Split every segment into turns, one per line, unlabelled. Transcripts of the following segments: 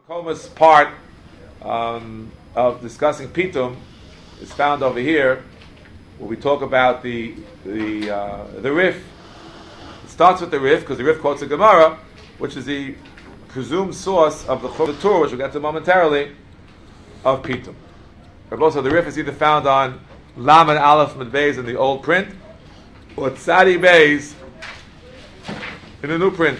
Makoma's part of discussing Pitum is found over here, where we talk about the Rif. It starts with the Rif because the Rif quotes the Gemara, which is the presumed source of the Torah, which we'll get to momentarily, of Pitum. Also, the Rif is either found on Lamed Aleph Mid Beis in the old print, or Tzadi Beis in the new print.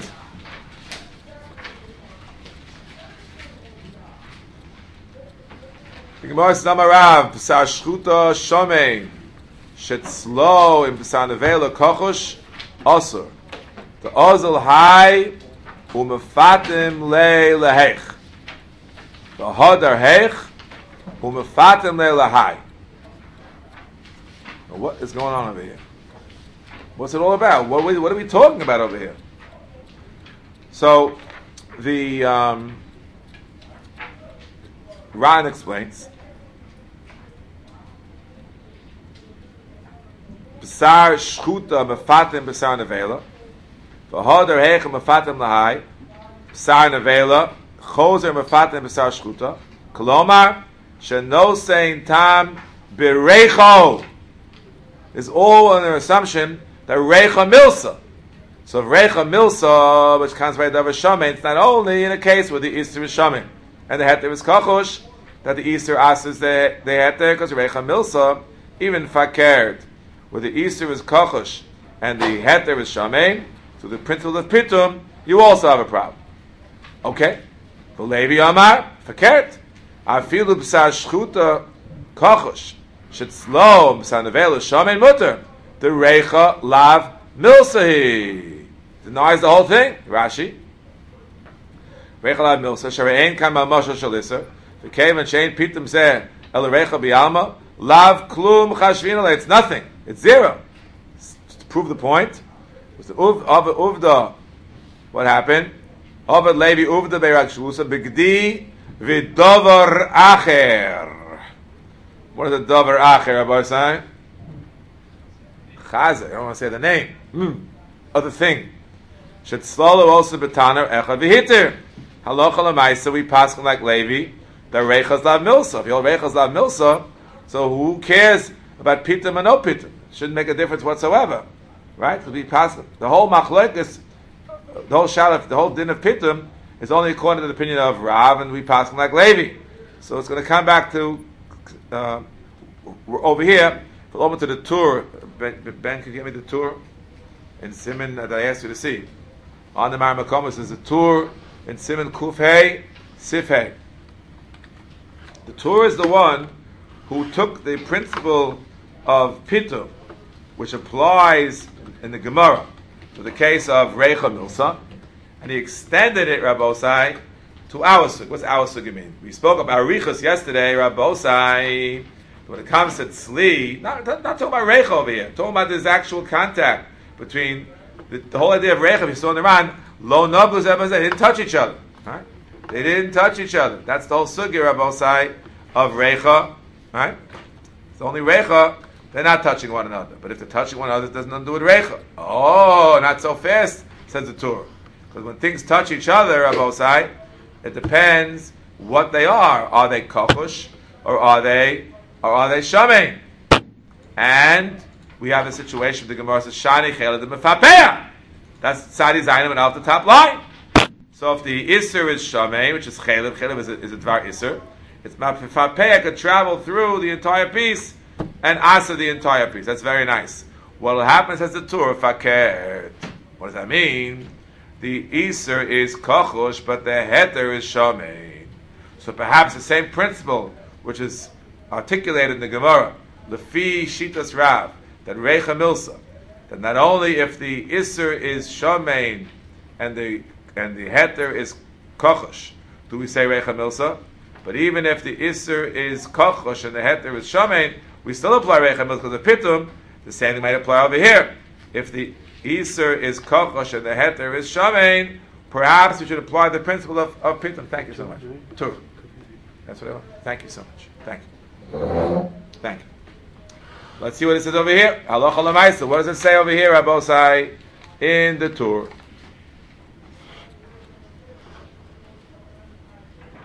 The Gemara says, "Amarav b'sar shchuta shomein shetzlo im b'sar nevela kochush osur the ozil hai umefatim le leheich the hodar heich umefatim le lehai." What is going on over here? What's it all about? What are we talking about over here? So the Ran explains. B'sar shchuta mefatim b'sar nevela, v'hodar heich mefatim lahai, b'sar nevela chozer mefatim b'sar shchuta. Kolomar sheno sein tam b'reicho is all under assumption that reicha milsa. So if reicha milsa, which comes by davar shamein, it's not only in a case where the Easter is shamein and the heter is kachush that the Easter asks the heter because reicha milsa even fakert. Where the Easter is kachush and the heter is shamein, so the principle of pitum, you also have a problem. Okay? For Levi Amar, fakert. Afilu b'sar shchuta kachush shetzlo b'sar nevela shamein mutter. The reicha lav milsahi. Denies the whole thing. Rashi. Reicha lav milsa sharein kan ma'mashal shalisser. The cave and chain pitum zeh el reicha bi'alma lav klum chashvina. It's nothing. It's zero. To prove the point, was the uvda. What happened? Ovad Levi uvda beirak shlusa bigdi v'dover acher. What is the dover acher, Rabbi Sai? Chazah. I don't want to say the name. Other thing. Shetzlolo also betaner echad v'hitir. Halacha l'maisa we pass like Levi. The reichas lav milsa. If you're reichas lav milsa, so who cares about pitum and no pitum? Shouldn't make a difference whatsoever, right? To be passing the whole machlokes, the whole shalaf, the whole din of pitum is only according to the opinion of Rav, and we passing like Levi. So it's going to come back to over here. Over to the tour. Ben, can you get me the tour in Siman that I asked you to see? On the Mar Makomas is a tour in Siman Kuf Hey Sif Hey. The tour is the one who took the principle of pitum, which applies in the Gemara to the case of reicha milsa, and he extended it, Rabbosai, to our sug. What's our sug mean? We spoke about arichas yesterday, Rabbosai. When it comes to tzli, not talking about reicha over here, talking about this actual contact between the whole idea of reicha. If you saw in the Ran, lo nablu zebaz, they didn't touch each other. Right? They didn't touch each other. That's the whole sugi, Rabbosai, of reicha. Right? It's only reicha. They're not touching one another. But if they're touching one another, it doesn't have to do with reicha. Oh, not so fast, says the Torah. Because when things touch each other, Rabbosai, it depends what they are. Are they kachush or are they shamein? And we have a situation with the Gemara says shani chelad mefapeah. That's tzadi zayin and off the top line. So if the iser is shamein, which is chelad is a dvar iser, it's mefapeah could travel through the entire piece and asa the entire piece. That's very nice. What happens as the Torah fakert. What does that mean? The iser is kachush, but the heter is shamein. So perhaps the same principle, which is articulated in the Gemara, lefi shitas Rav, that reicha milsa, that not only if the iser is shamein and the heter is kachush, do we say reicha milsa? But even if the iser is kachush and the heter is shamein, we still apply reicha milsa because of pitum. The same thing might apply over here. If the iser is kachush and the heter is shamein, perhaps we should apply the principle of pitum. Thank you so much. Tur. That's what I want. Thank you so much. Thank you. Thank you. Let's see what it says over here. Halacha l'maisa. What does it say over here, Rabbosai, in the Torah?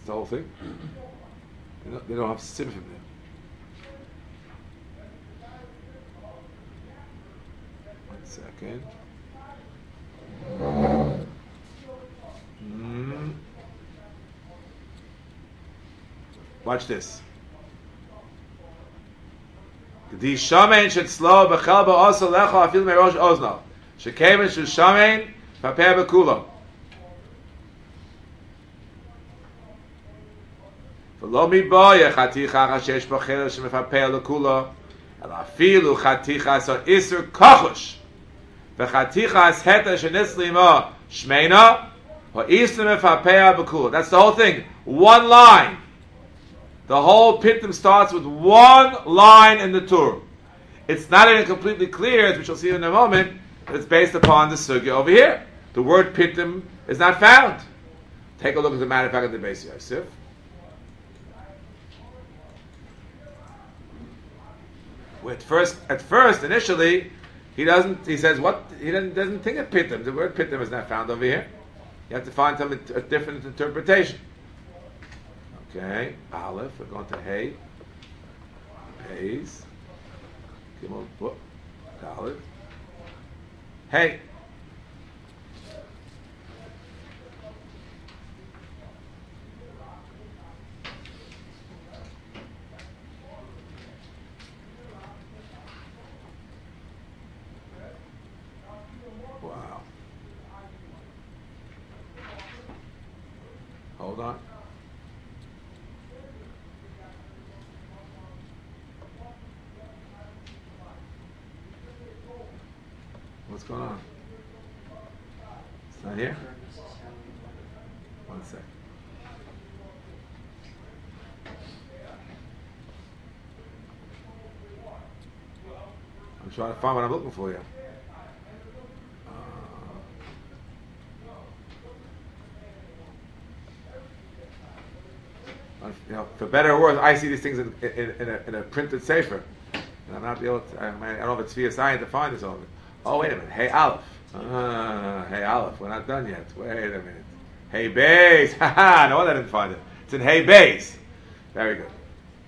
the whole thing. They don't have simfim there. One second. Watch this. The shamein should slow b'chelba also lecha afil merosh ozno. Shekeven should shamein paper bekulo. V'lo miboye chaticha chashesh b'chel shemefaper lekulo. El afilu chaticha so iser kochush. V'chaticha as heta shenisli shmeina. That's the whole thing. One line. The whole Pittim starts with one line in the Tur. It's not even completely clear, as we shall see in a moment, that it's based upon the sugya over here. The word Pittim is not found. Take a look at the matter of fact of the Beis Yosef. At first, initially, he says what? He doesn't think of Pittim. The word Pittim is not found over here. You have to find a different interpretation. Okay, Aleph, we're going to Hey, Beis, Gimel, Book, Aleph, Hey. Wow. Hold on. What's going on? It's not here? One sec. I'm trying to find what I'm looking for here. For better or worse, I see these things in a printed sefer, and I'm not able to. I don't know if it's via science to find this over. Oh, wait a minute. Hey, Aleph. Hey, Aleph. We're not done yet. Wait a minute. Hey, Beis. Haha. No wonder I didn't find it. It's in Hey, Beis. Very good.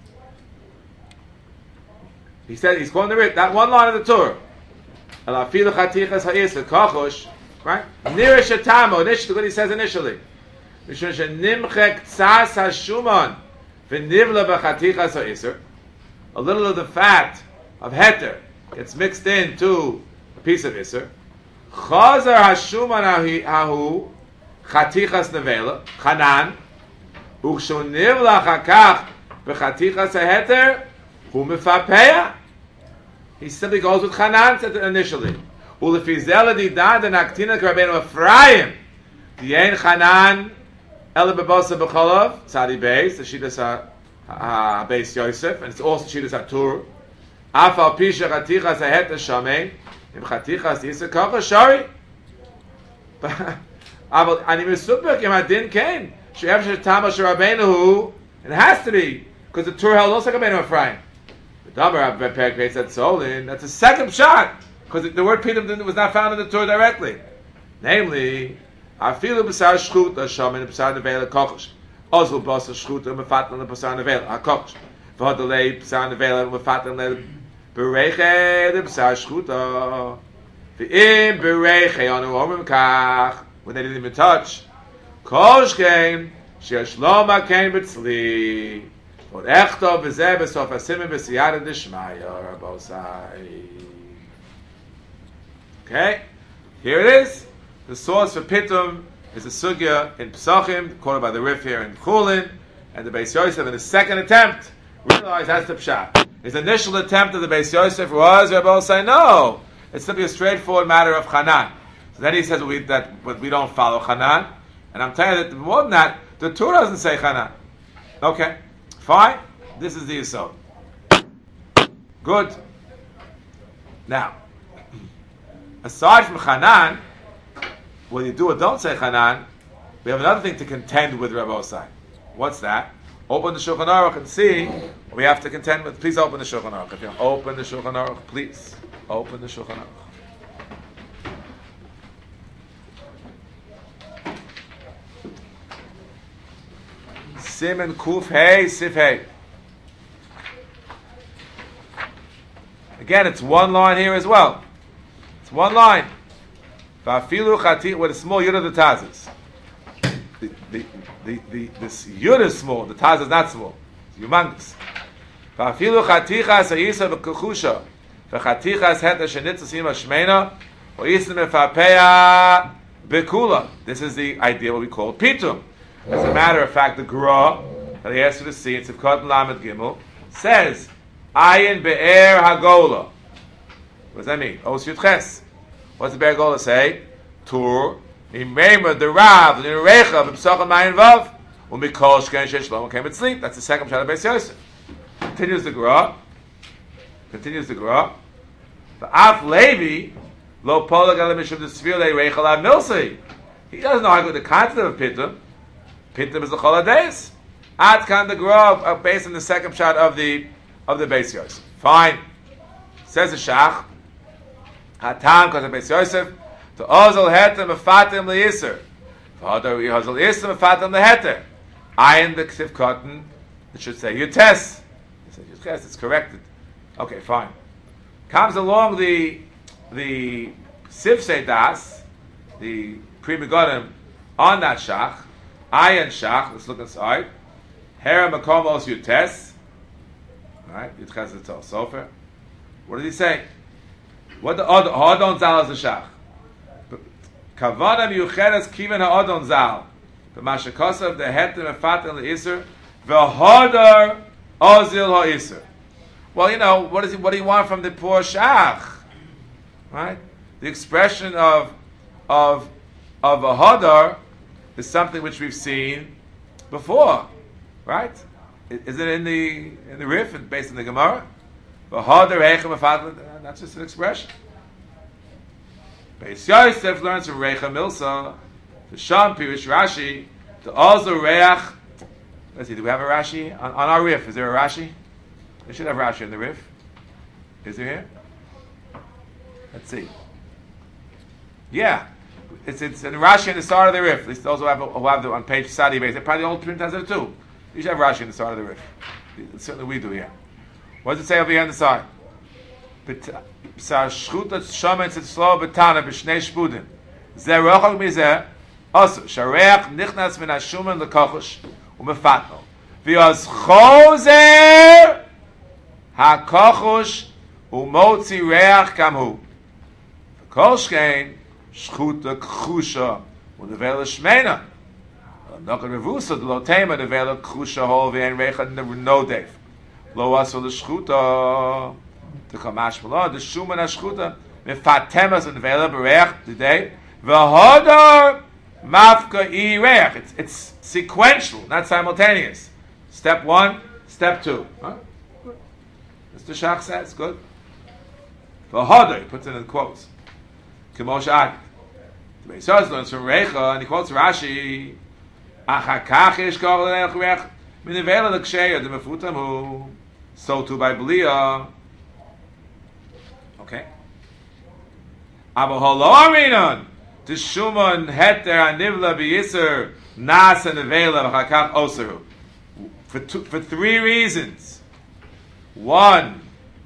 He said, he's quoting that one line of the Torah. Elafilu chatichas ha'isr kachosh. Right? Nira shetamo. Initially, what he says initially. Mishun shenimchek tzas hashuman v'nivla b'chatichas ha'isr. A little of the fat of heter gets mixed into a piece of iser. Chazar hashuman hahu chatichas nevela chanan uchshun nivla chakach b'chatichas haheter hu mefapeya. He simply goes with chanan initially. Ulefizela di dan den aktina karabenu Ephraim di'en chanan ele bebosa b'cholov tzadi beis the shidas Beis Yosef, and it's also shidas hatur. Afal pisha chatichas haheter shamein im chatichas yisur kacha shari. But ani mesupek im adin came she'ev shetama sherabeinu. It has to be because the Tur held also Rabbeinu Ephraim. The Dabar Perek said Solin. That's a second shot because the word Pidim was not found in the Tur directly. Namely, afilu b'sar shchuta shamin b'sar nevela kochosh. Ozul b'sar shchuta mefatlan b'sar nevela hakochosh. V'hodalei b'sar nevela mefatlan le bereiche b'sar shchuta. V'im bereiche anu omrim kach when they didn't even touch. Kosh came she'ashlom ha'kein b'tzli. V'od echto b'zeh b'sof ha'simim b'siyada d'shmaya rabosai. Okay, here it is. The source for Pitum is a sugya in Pesachim, quoted by the Rif here in Chulin, and the Beis Yosef in his second attempt realized that's the pshat. His initial attempt at the Beis Yosef was, Rabbi say, no, it's simply a straightforward matter of Chanan. So then he says but we don't follow Chanan, and I'm telling you that more than that, the Torah doesn't say Chanan. Okay, fine. This is the Yisod. Good. Now, aside from Chanan, when you do or don't say Chanan, we have another thing to contend with Rabbi Osai. What's that? Open the Shulchan Aruch and see what we have to contend with. Please open the Shulchan Aruch. If you open the Shulchan Aruch, please. Open the Shulchan Aruch. Siman Kuf Hey Sif Hey. Again, it's one line here as well. It's one line. Va'afilu Chati with a small yud of the tazes. This yud is small. The taz is not small. It's humongous. Va'afilu Chatichas Ha'isa V'Kechusha V'Chatichas Het Hashanitz Sima Shmeina V'Yisem V'Fapeya Bekula. This is the idea what we call pitum. As a matter of fact, the Gra that he asked you to see in Tzivkot Lamed Gimel says Ayin Be'er Hagola. What does that mean? Os Yud Ches. What's the Be'er Hagola say? Tur Nimema the Rav the Recha B'Psachim Mayin Vav Umikol Shken Shesh Shlomo came and sleep. That's the second shot of Beis Yosef. Continues the Gra. The Af Levi Lo Polag Al Mishum the Sfir Le Reichel Av Milsei. He doesn't know how good the concept of Pitum. Pitum is the Chol HaDeis. Ad Kan the Gra based on the second shot of the Beis Yosef. Fine. Says the Shach. Hatam because of Beis Yosef. To Ozal Heter Mefatim LeYisr. V'Hadar Ozal Yisr Mefatim LeHeter. Ayin the Ksiv Cotton. It should say Yutes. It says Yutes. It's corrected. Okay, fine. Comes along the Siv Seidas, the Pri Megadim on that Shach. Ayin Shach. Let's look inside. Hera Makomos Yutes. Right, Yutes is the Sofer. What does he say? What the Hadon Zal is the Shach? Kavana Miyucheres Kiven HaAdon Zal. The Mashakosov the Heter Mefatim LeYisr. V'Hadar Ozil HaYisr. Well, you know, what do you want from the poor Shach? Right? The expression of a Hadar is something which we've seen before. Right? Is it in the Rif and based on the Gemara? V'Hadar Heichem Mefatim. That's just an expression. Beis Yosef learns from Reicha Milsa, the Sham Pirish Rashi, the Ozel Reach. Let's see, do we have a Rashi on our Rif? Is there a Rashi? We should have Rashi in the Rif. Is there here? Let's see. Yeah, it's in Rashi in the start of the Rif. At least those who have the on page Sadi base. They probably all print has it too. You should have Rashi in the start of the Rif. Certainly we do here. What does it say over here on the side? Shchuta shometz etzlo betana b'shnei shpudim. Zeh rochak mizeh also shareach nichnas min hashumen lekochush umefatno v'yoz chozer hakochush umotzi reach kamhu v'kol shkein shchuta kchusha u'nevela shmeina nokad revusa lo tema nevela kchusha hol v'en recha no dev lo aso l'shchuta the Kamash Malon, the Shuman Ashchuta, Mefatemas and Vela Berech today, V'Hodar Mafka I Reach. It's sequential, not simultaneous. Step 1, step 2. Huh? Mr. Shach says, good. V'Hodar, he puts it in quotes. Kimosh Ag. The Beis Yosef learns from Recha, and he quotes Rashi, Achakach Ish Kavah Reach, Minivela L'Ksheya, the Mefutamu. So too by Blia. Okay. Aber holorinon the Shuman Heter Anivla B'Yisr Nas and Nevela V'Chakach Oseru for 3 reasons. 1,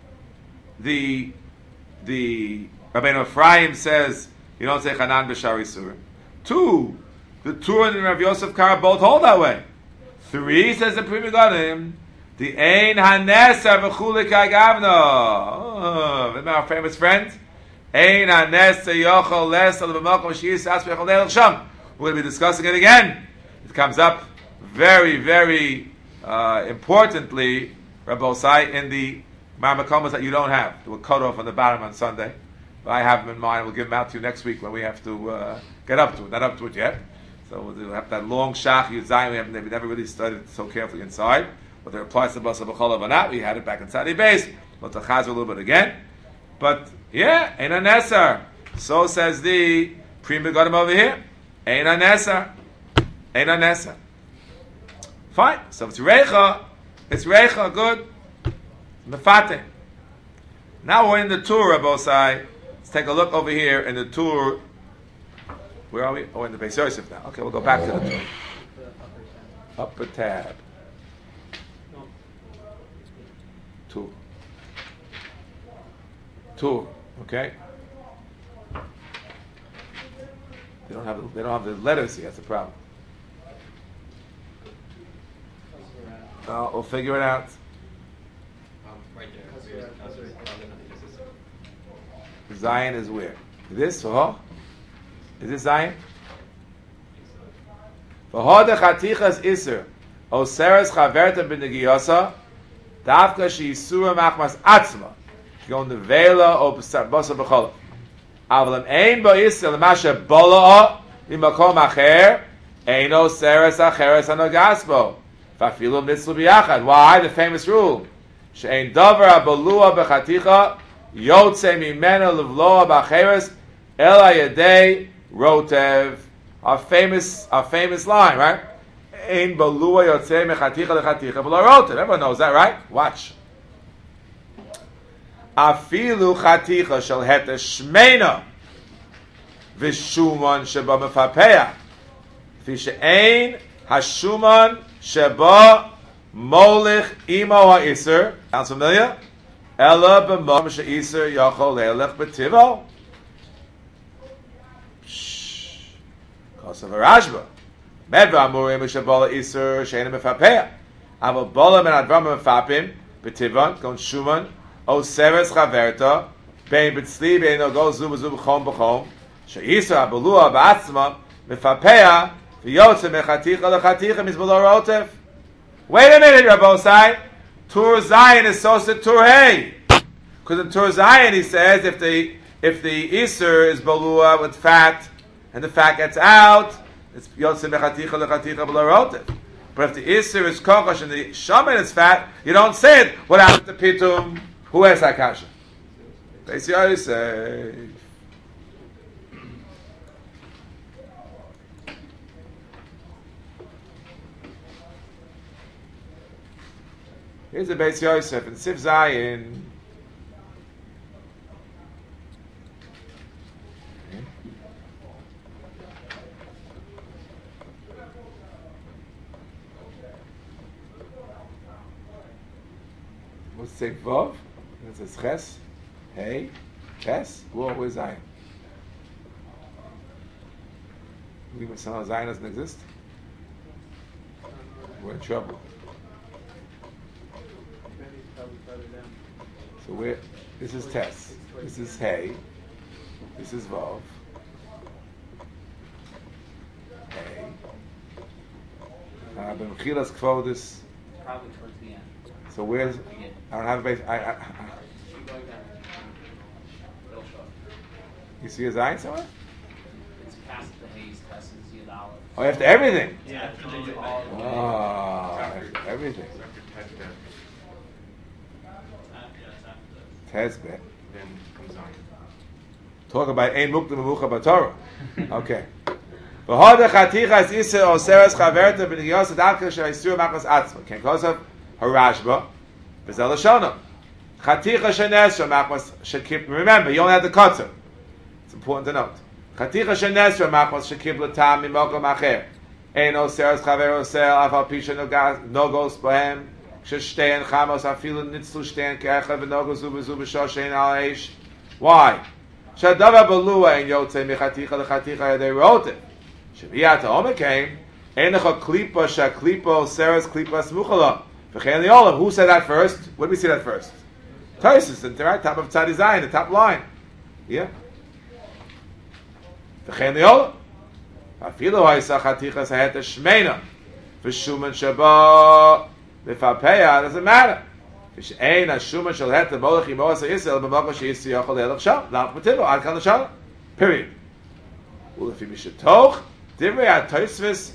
the Rabbeinu Ephraim says you don't say Chanan B'Shari Surim. 2, the Tur and Rav Yosef Kara both hold that way. 3, says the Pri Megadim, the Ein Hanesar V'Chulik Agavna. Our famous friend. Ein Hanesar Yochel Lesel V'Mokom Shiyis Asper Yochel Leil Sham. We're going to be discussing it again. It comes up very, very importantly, Rabbi Osai, in the Marmakomas that you don't have. They were cut off on the bottom on Sunday. But I have them in mind. We'll give them out to you next week when we have to get up to it. Not up to it yet. So we'll have that long Shach Yudzayin. We've never really studied it so carefully inside. Whether it applies to Basa B'Cholav or not, we had it back inside the base. We'll chaz a little bit again. But, yeah, Ein HaNesar. So says the Pri Megadim over here. Ein HaNesar. Ein HaNesar. Fine. So it's Recha, good. Mefate. Now we're in the Tur, Rabbi Osai. Let's take a look over here in the Tur. Where are we? Oh, in the Beis Yosef now. Okay, we'll go back to the Tur. Upper tab. 2. 2. Okay. They don't have the letters here. That's the problem. We'll figure it out.
Right there.
Zion is where? This? Oh? Is this Zion? V'hoda chatichas iser oseres chaverta b'negiyasa davka she'isura machmas atzma gon nevela o b'sar b'chola avalem ein bo iser l'masha bola'a mimakom acher eino seres acheres anogasbo v'afilu mitzlu b'yachad. Why? The famous rule she'ein davar abalua b'chaticha yotze mimena livloa b'acheres el hayadei rotev. Our famous line, right? Ein balua yotzei mechaticha lechaticha v'lo rotev. Everyone knows that, right? Watch. Afilu chaticha shel heta shmeina v'shuman sheba mefapeya fi she'ein hashuman sheba molich imo ha'iser. Sounds familiar? Ela b'mom she'iser yachol le'elech b'tivo. Kosav Rashba. Medva amurim v'shabola iser she'enim mefapeya. Aval bola men advam mefapim b'tivon kon shuman o seres chaverta bein b'tzli bein ogol zu v'zu b'chom b'chom she'iser abalua b'atzma mefapeya v'yotze mechaticha lechaticha mizbolo rotev. Wait a minute, Rabbosai. Tur Zion is Sosa Tur Hey. Because in Tur Zion he says if the iser is balua with fat and the fat gets out, it's yotze mechaticha lechaticha b'lo rotev. But if the iser is kokosh and the shaman is fat, you don't say it. What happened to pitum? Who has that kasha? Beis Yosef. Here's the Beis Yosef in Sif Zayin. What's it say? Vav? It says Ches, Hey, Ches. Where's Zion? You think somehow Zion doesn't exist? We're in trouble. So where? This is Tes. This is Hey. This is Vav. Hey. B'mechilas Kvodis.
Probably towards the end.
So where's? I don't have a base.
Keep going down. It'll show up.
You see a Zion somewhere?
It's past the haze, past the Yadal.
Oh, after everything.
Yeah, after they do all of it.
Oh, after everything. Tezbet.
Then comes on.
Talk about ein mukta memucha b'Torah. Okay. V'hoda chatichas iser oseres chaverta b'negiyos adavka she'isur machmas atzma. Ken kosav harashba v'zel lashona. Chaticha she'nesra machmas she'kip. Remember, you only have the kotzer. It's important to note. Chaticha she'nesra machmas she'kip l'tam mimokom acher. Ein oseres chaver oser afal pisha nogos bohem. Shestein chamos afilu nitzlu stein kecha v'nogo zu v'zu b'shoshein al eish. Why? Shadava balua in yotze mechaticha lechaticha yadei rotev. Shaviyat ha'omer came. Enecha klipa shaklipa seres klipa smuchala. V'chein li'olam. Who said that first? When did we see that first? Tosis, the right top of Tzadi Zayin, the top line. Yeah. V'chein li'olam. Afilu ha'isa chaticha saheta shmeina. V'shuman shaba. B'fapeya doesn't matter. Ein hashuma shel het molech imosa Yisrael b'makom she'Yisrael yachol le'elach shal la'ach b'tivo ad kan l'shal. Period. Ulefi mishatoch divrei ha'toisvis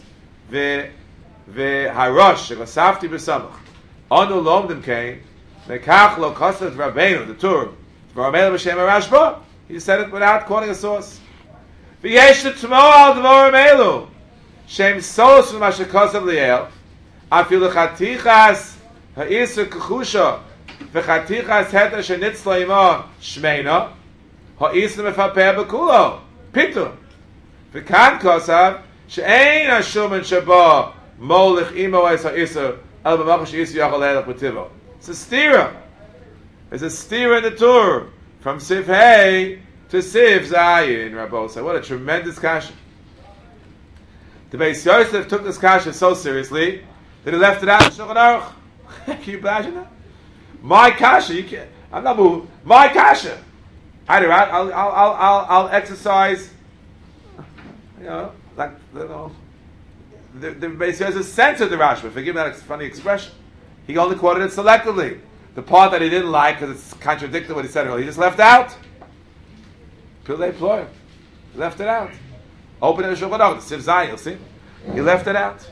v'harosh shegosafti b'samach anu lomdim kein mekach lo kosat Rabbeinu the Tur v'ramel b'shem Rashba. He said it without quoting a source. V'yesh l'tmo al dvorim elu shem sos v'ma shekosav li'el. Afilu chatichas ha'isur kechusha v'chatichas heta shenitzla ima shmeina ha'isur mefapeh b'kulo pitu v'kan kosav she'ein hashuman shaba Molich imo es ha'isur el b'makom she'isur yachol leilach b'tivo. It's a stira. It's a stira in the Torah from Sif Hey to Sif Zayin. Rabbi, what a tremendous kasha. The Beis Yosef took this kasha so seriously that he left it out in Shulchan Aruch. Can you imagine that? My kasha, you can't. I'm not moving. My kasha. I'll exercise. Like the Beis Yosef censored the Rashba. Forgive me that funny expression. He only quoted it selectively. The part that he didn't like because it's contradicted what he said earlier, he just left out. Pilei Ploy. He left it out. Open it in Shulchan Aruch, Siv Zayin, you'll see. He left it out.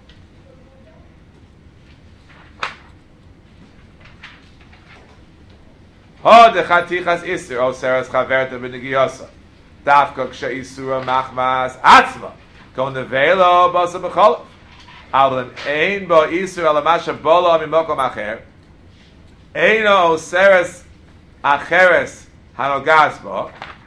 Ho de chatichas isur o seras chaverta b'negiyasa. Dafka ksha isura machmas atzma. Go nevelo basa b'chol. Al ein bo isur ala masha bolo mimokom acher. Eino o seras acheres hanogas bo.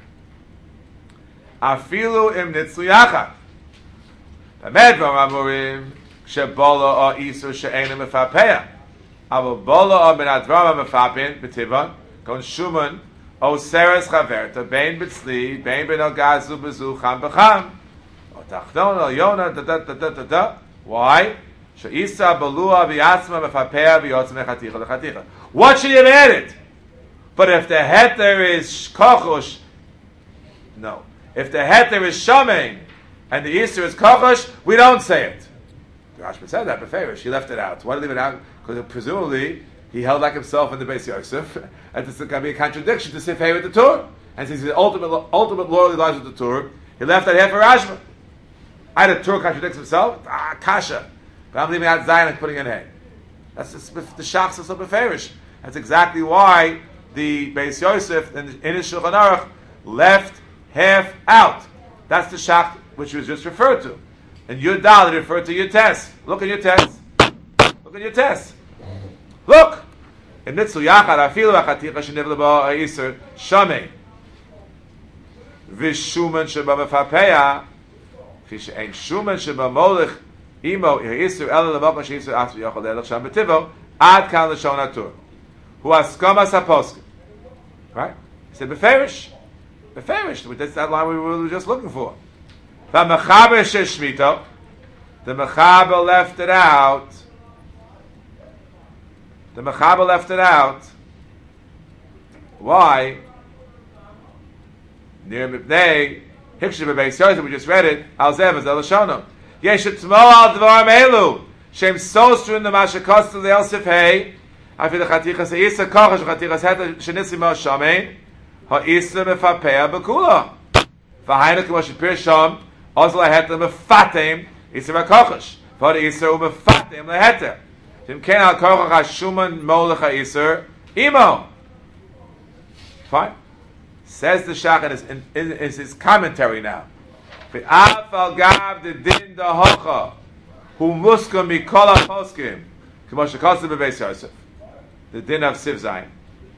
Afilu im nitzlu yachad. B'med v'am amurim ksha bolo o isur she'einu mefapeya. Avo bolo o ben advama mefapin b'tivon. Kon Shuman, O Seres Chaverta, Bein Bitzli, Bein Ben Gazu Bezu Cham B'cham, O Tachton O Yona, da. Why? She'isa Balua V'yatzma Mefapea V'yotzma Chaticha L'Chaticha. What should you have added? But if the heter is Kochosh, no. If the heter is Shamein, and the Easter is Kochosh, we don't say it. The Rashba said that, but Farish, he left it out. Why did he leave it out? Because presumably, he held like himself in the Beis Yosef, and this is going to be a contradiction to Sif Hey with the Torah. And since his ultimate loyalty lies with the Torah, he left that half for Rashba. Either the Torah contradicts himself, kasha, but I'm leaving out Zion and putting in Hey. That's the Shachs of Beferish. That's exactly why the Beis Yosef in his Shulchan Aruch left half out. That's the Shach which was just referred to. And Yud Dal referred to your test. Look at your test. Look at your test. Look! In Nitzu Yachad, Afilu Achaticha Shenivle Bo Ha'Yisur Shamei Vishuman Sheba Mefapeya Fish Ein Shuman Sheba Molech Imo Ha'Yisur Ela Lemokom She'Yisur Asvi Yochel Leilach Sham B'Tivo Ad Kan L'Shon HaTorah Hu Askamas HaPoskim. Right? He said Beferish. That's that line we were just looking for. V'Mechaber Sheshmito. The Mechaber left it out. The Mechaber left it out. Why? Near Mipnei, Hikshe Bebeis Yosef, we just read it, Al Zev as El Shono. Yesh Tmo Al Dvarim Elu, Shem Sostru in the Mashakostel the El Sif Hey, Afi the Chatichas Isa Kochash, Chatichas Het Shenisimo Shamein, Ha Isa Mefapea Bekula. V'hainu K'mosh Pir Shom, Ozla Het Mefatem, Isa Mekochash, V'hod Isa Mefatem Leheter. Fine. Says the Shach in his commentary now. The din of Siv Zayin.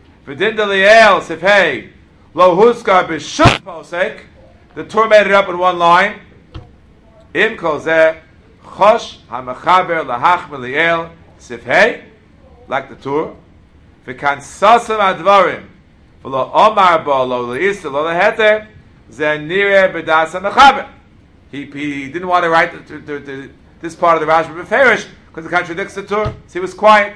The Torah made it up in one line. Im kol zeh chosh ha'mechaber lahach meliel Sif Hey, like the Torah, v'kan sasam advarim, v'lo omar bo lo le'isa lo le'heter, zeh nireh b'das ha'mechaber. He didn't want to write this part of the Rashba Beferish because it contradicts the Torah, so he was quiet.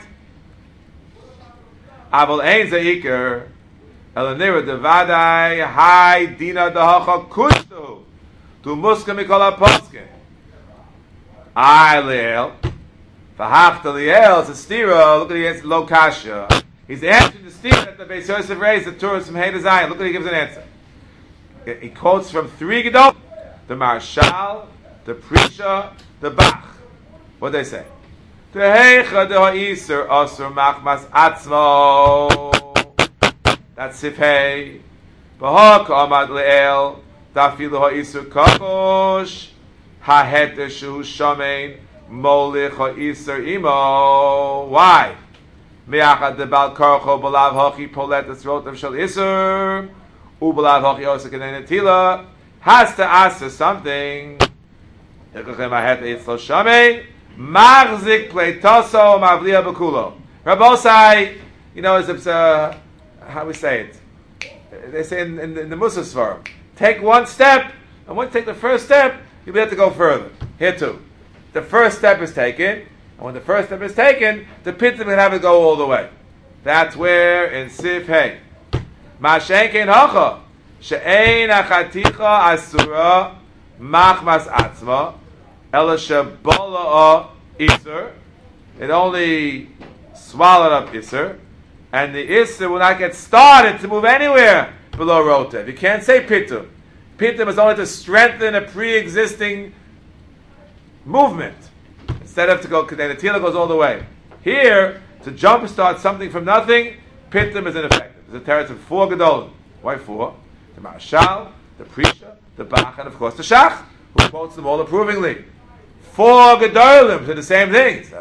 Aval ein ze'iker, el nireh devadai hai dina dahacha kushtu, tu muska mikol ha'poskin. Ay le'el, V'hafta li'el, it's a stira, look at the answer, lo kasha. He's answering the stira that the Beis Yosef raised, the Torah from Hey to Zion. Look at he gives an answer. He quotes from three Gedol, the Marshal, the Prisha, the Bach. What do they say? Teheicha de ha'isur asur machmas atzmo. That's Sif Hey. V'ha ka'amad li'el, dafilu ha'isur kakosh, ha'heter shu shamein, Molich ha'isur imo. Why? Me'achad de bal karcho b'lav hachi polet esrotav shel isur u'b'lav hachi osek enei has to answer something. Ha'het eitzlo shamei Machzik pleitoso mavliya bekulo. Rabbosai, it's how we say it. They say in the Musa Svarim, take one step, and once you take the first step, you'll be able to go further. Here too. The first step is taken, and when the first step is taken, the pitim can have it go all the way. That's where in Sif Hey. Mashenkein Hacha, She'ein Achaticha Asura Machmas Atzma, Ela Shebola'a Isur. It only swallowed up Isur, and the Isur will not get started to move anywhere below Rotev. You can't say Pitum. Pitum is only to strengthen a pre-existing movement instead of to go, because the Tila goes all the way. Here, to jumpstart something from nothing, Pitum is ineffective. There's a teretz of 4 Gedolim. Why 4? The Marshal, the Prisha, the Bach, and of course the Shach, who quotes them all approvingly. 4 Gedolim are the same things.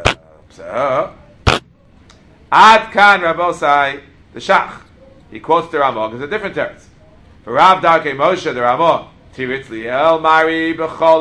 Ad Kan Rabbosai, the Shach. He quotes the Ramah, it's a different teretz. For Rav Darkei Moshe, the Ramah, Tiritz Liel Mari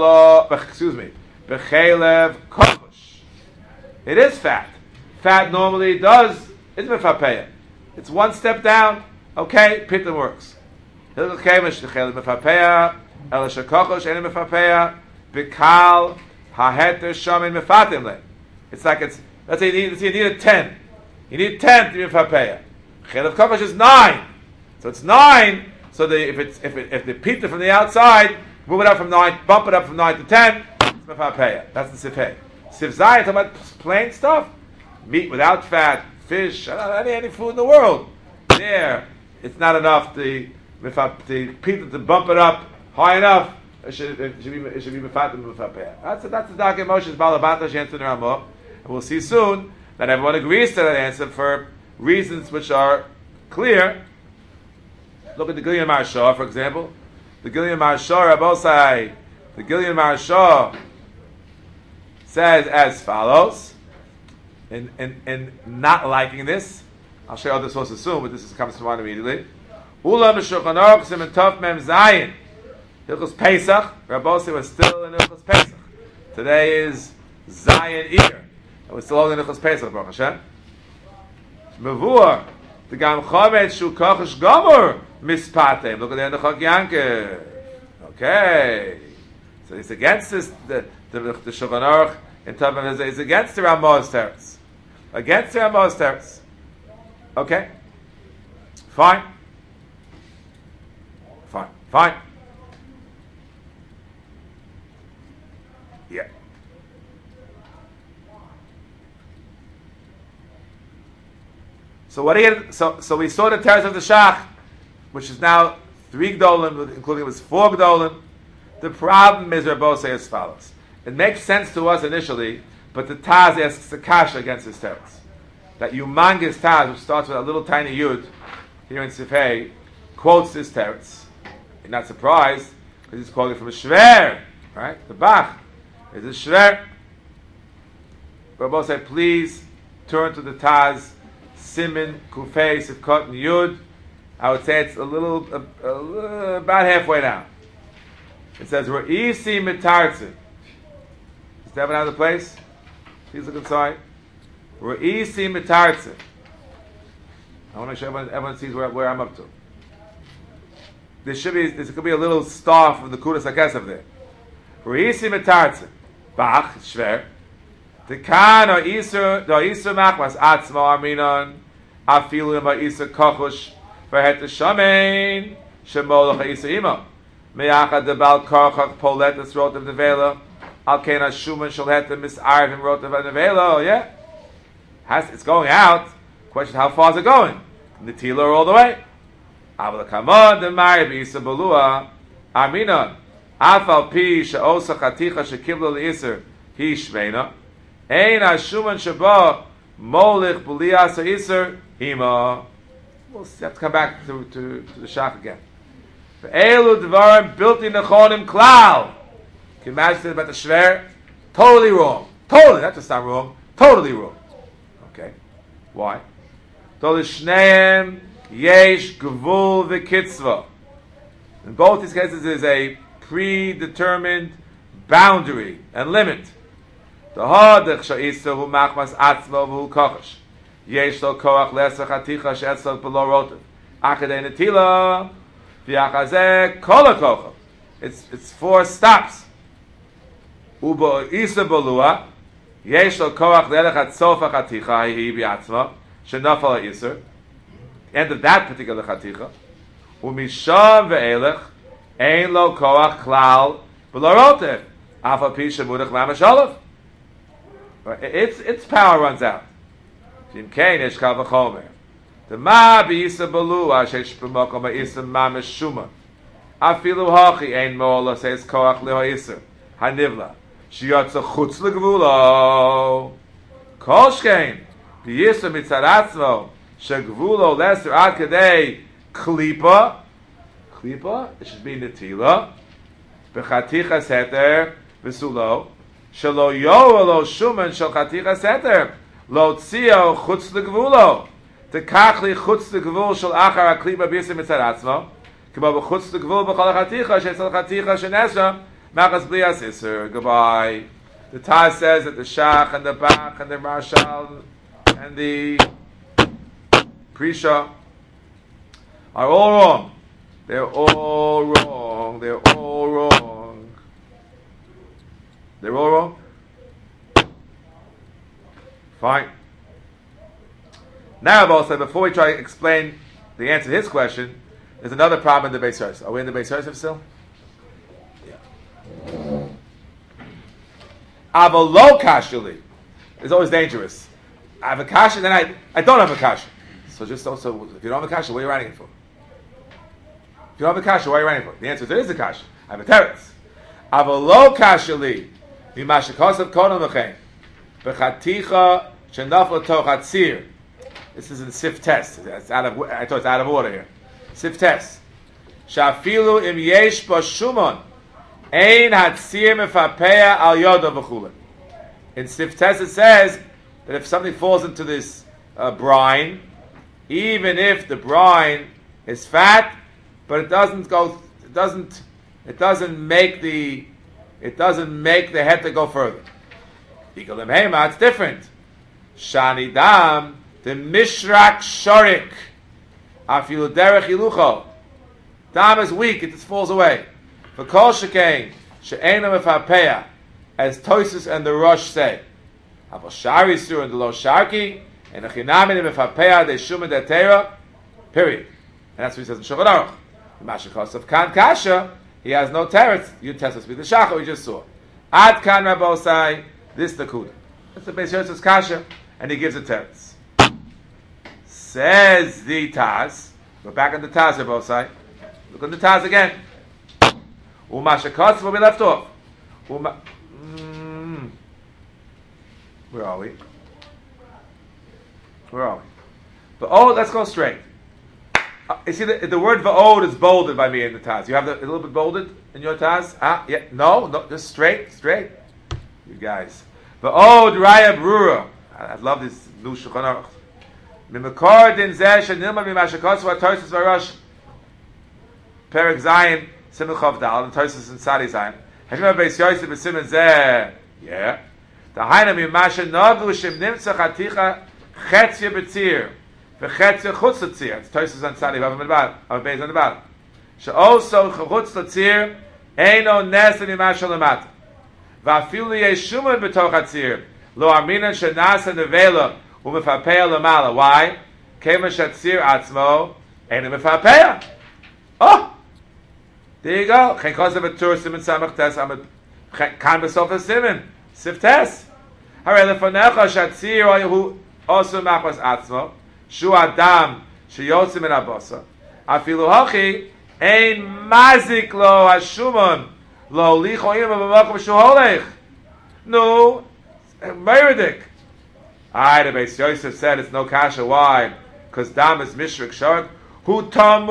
Bechelev Kokush. It is fat. Fat normally is mefapeya. It's one step down. Okay, Pitum works. Hilchos Kemesh Bechelev mefapeya, Ela Shekokush Eni mefapeya, Bikal Haheter Shamin mefatim le. It's like let's say you need a 10. You need 10 to be mefapeya. Bechelev Kokush is 9. So it's 9. So if the pita from the outside, move it up from 9, bump it up from 9 to 10, it's mefapeya. That's the sifhei. Sif Zayin, talking about plain stuff, meat without fat, fish, any food in the world. There, it's not enough the pita to bump it up high enough. It should be mefapeya. That's the dark emotions. Balabata answer the Ramah, and we'll see soon that everyone agrees to that answer for reasons which are clear. Look at the Gilyon Marshah, for example. The Gilyon Marshah, Rabbosai, the Gilyon Marshah says as follows, in not liking this. I'll show you other sources soon, but this comes to mind immediately. Ula Meshulchan Aruch Siman Tov Mem Zayin. Hilchos Pesach. Rabbosai was still in Hilchos Pesach. Today is Zayin Iyar, and we're still holding Hilchos Pesach, Baruch Hashem. Mavur. The Gam Chomet Shu Kochash Gomor Mispatem. Look at the end of Chok Yankev. Okay. So it's against this, the Shulchan Aruch in Tavim is against the Ramah's teretz. Against the Ramah's teretz. Okay. Fine. Yeah. So what so we saw the teretz of the Shach, which is now 3 Gdolim, including it was 4 Gdolim. The problem is Rabbosai as follows. It makes sense to us initially, but the Taz asks the kasha against his teretz. That humongous Taz, which starts with a little tiny yud, here in Sifhei, quotes this teretz. You're not surprised, because he's quoting from a Shver, right? The Bach is a Shver. Rabbosai, please turn to the Taz, Simin, Kufei, Sifkot, and Yud. I would say it's a little about halfway down. It says, Ra'isi Mitartzi. Does that have another place? Please look inside. Ra'isi Mitartzi. I want to make sure everyone sees where I'm up to. There could be a little star from the Kudas HaKesef there. Ra'isi Mitartzi. Bach, Shver. The kan or Isur machmas atzma arminon afilu im Isur kochush v'het shamein shemolach Isur imo meyachad debal korchach poletas rotav nevela al kena shuman shalhet misarvim rotav nevela. Yeah, it's going out. Question: how far is it going? The Tila all the way. Aval kamod demari b'Isur balua arminon afal pi she'osa chaticha shekibla le'Isur hi shveina. Ein hashuman shaba molich b'lias ha'Isur hima. We'll have to come back to the Shach again. Ve'elu dvarim bilti nechonim klal. Can you imagine about the Shver? Totally wrong. Totally, not just not wrong. Totally wrong. Okay. Why? Totally shneim yesh gvul v'kitzva. In both these cases, there's a predetermined boundary and limit. The hadach sha'isa hu machmas atzmo v'hu kochash. Yesh lo koach lesach aticha she'etzlo below rotav. Akadei netila v'yachazeh kol ha'kochav. It's 4 stops. Ubo isa bolua. Yesh lo koach lelech atzofach aticha hi bi'atzmo she'nafal ha'isur. End of that particular chaticha. Umisham ve'elech ein lo koach klal below rotav. Afa pi shemudach mamash olav. Its power runs out. Jim Kain is kal v'chomer. The ma b'yisa balua shesh b'mokom ha'isa mamash shuma. Afilu hachi ein mo'ola says koach leho'isa hanivla. Shiyotza chutz legvulo. Kol shkein b'yisa mitzaratzmo shegvulo leser ad kadei klipa. Klipa, it should be netila. B'chaticha seter v'sulo. Shelo yo lo shuman shel chaticha seter lo tzio chutz legvulo tekachli chutz legvul shel achar aklipa b'yisa mitzaratzmo k'mo b'chutz legvul b'chol chaticha shetzal chaticha shenesha machas blias iser. Goodbye. The Taz says that the Shach and the Bach and the Marshal and the Prisha are all wrong. They're all wrong. They're all wrong. They're all wrong? Fine. Now, also, before we try to explain the answer to his question, there's another problem in the Beis Yosef. Are we in the Beis Yosef still? Yeah. Avalo kashuli is always dangerous. I have a kasha, then I don't have a kasha. So just also, if you don't have a kasha, what are you writing it for? If you don't have a kasha, what are you writing it for? The answer is there is a kasha. I have a teretz. Avalo kashuli. This is in Sif test. It's out of. I thought it's out of order here. Sif test. Shafilu im yesh ba shumon ein hatzir mefapea al yoda v'chule. In Sif test it says that if something falls into this brine, even if the brine is fat, but it doesn't make the head to go further. It's different. Shani dam the mishrak shorik afilu derech ilucho. Dam is weak; it just falls away. For kol shekain she'ena mefapeya, as Tosis and the Rosh say. Avol shari sur and the lo sharki and the chinamin mefapeya de shumen de tera. Period. And that's what he says in Shulchan Aruch. The mashakos of kan kasha. He has no teretz. You test us with the shachar we just saw. Ad kan rabosai. This the kuda. That's the Beis Yosef's kasha, and he gives a teretz. Says the Taz. We're back on the Taz rabosai. Look on the Taz again. Umashakos where we left off. Where are we? But let's go straight. You see, the word va'od is bolded by me in the Taz. You have it a little bit bolded in your Taz? Yeah. No, just straight. You guys. Va'od raya brura. I love this new Shulchan Aruch. Mimekor din zeh shenilma mimashakos v'atosis v'rosh. Perek Zayin, Simon Chav Dal, and Tosis and Sadi Zayin. Have you ever Beis Yosef b'Simon zeh? Yeah. The Haina mimasha nagu shem nimtza chaticha chetzia b'tzir. V'chetzia chutz l'tzir. It's Tosis and Sadi Vav Medbar. Our Beis on the bottom. She'oso chutz l'tzir eino nesa mimasha l'mata. V'afilu yeshuman b'toch hatzir. Lo aminan shenasa nevela u'mefapea l'mala. Why? Kema shatzir atzmo eino mefapea. Oh! There you go. Chen kosev v'tur simen samach tes amad kan b'sof simen. Sif tes. Hare lefonecha shatzir oyehu osu machos atzmo. Shu adam sheyotzi min abosa. Afilu hachi ein mazik lo hashumon lo licho ima b'makom shu holech. No, meridik. The Beis Yosef said it's no kasha. Why? Because dam is mishrik short. Hu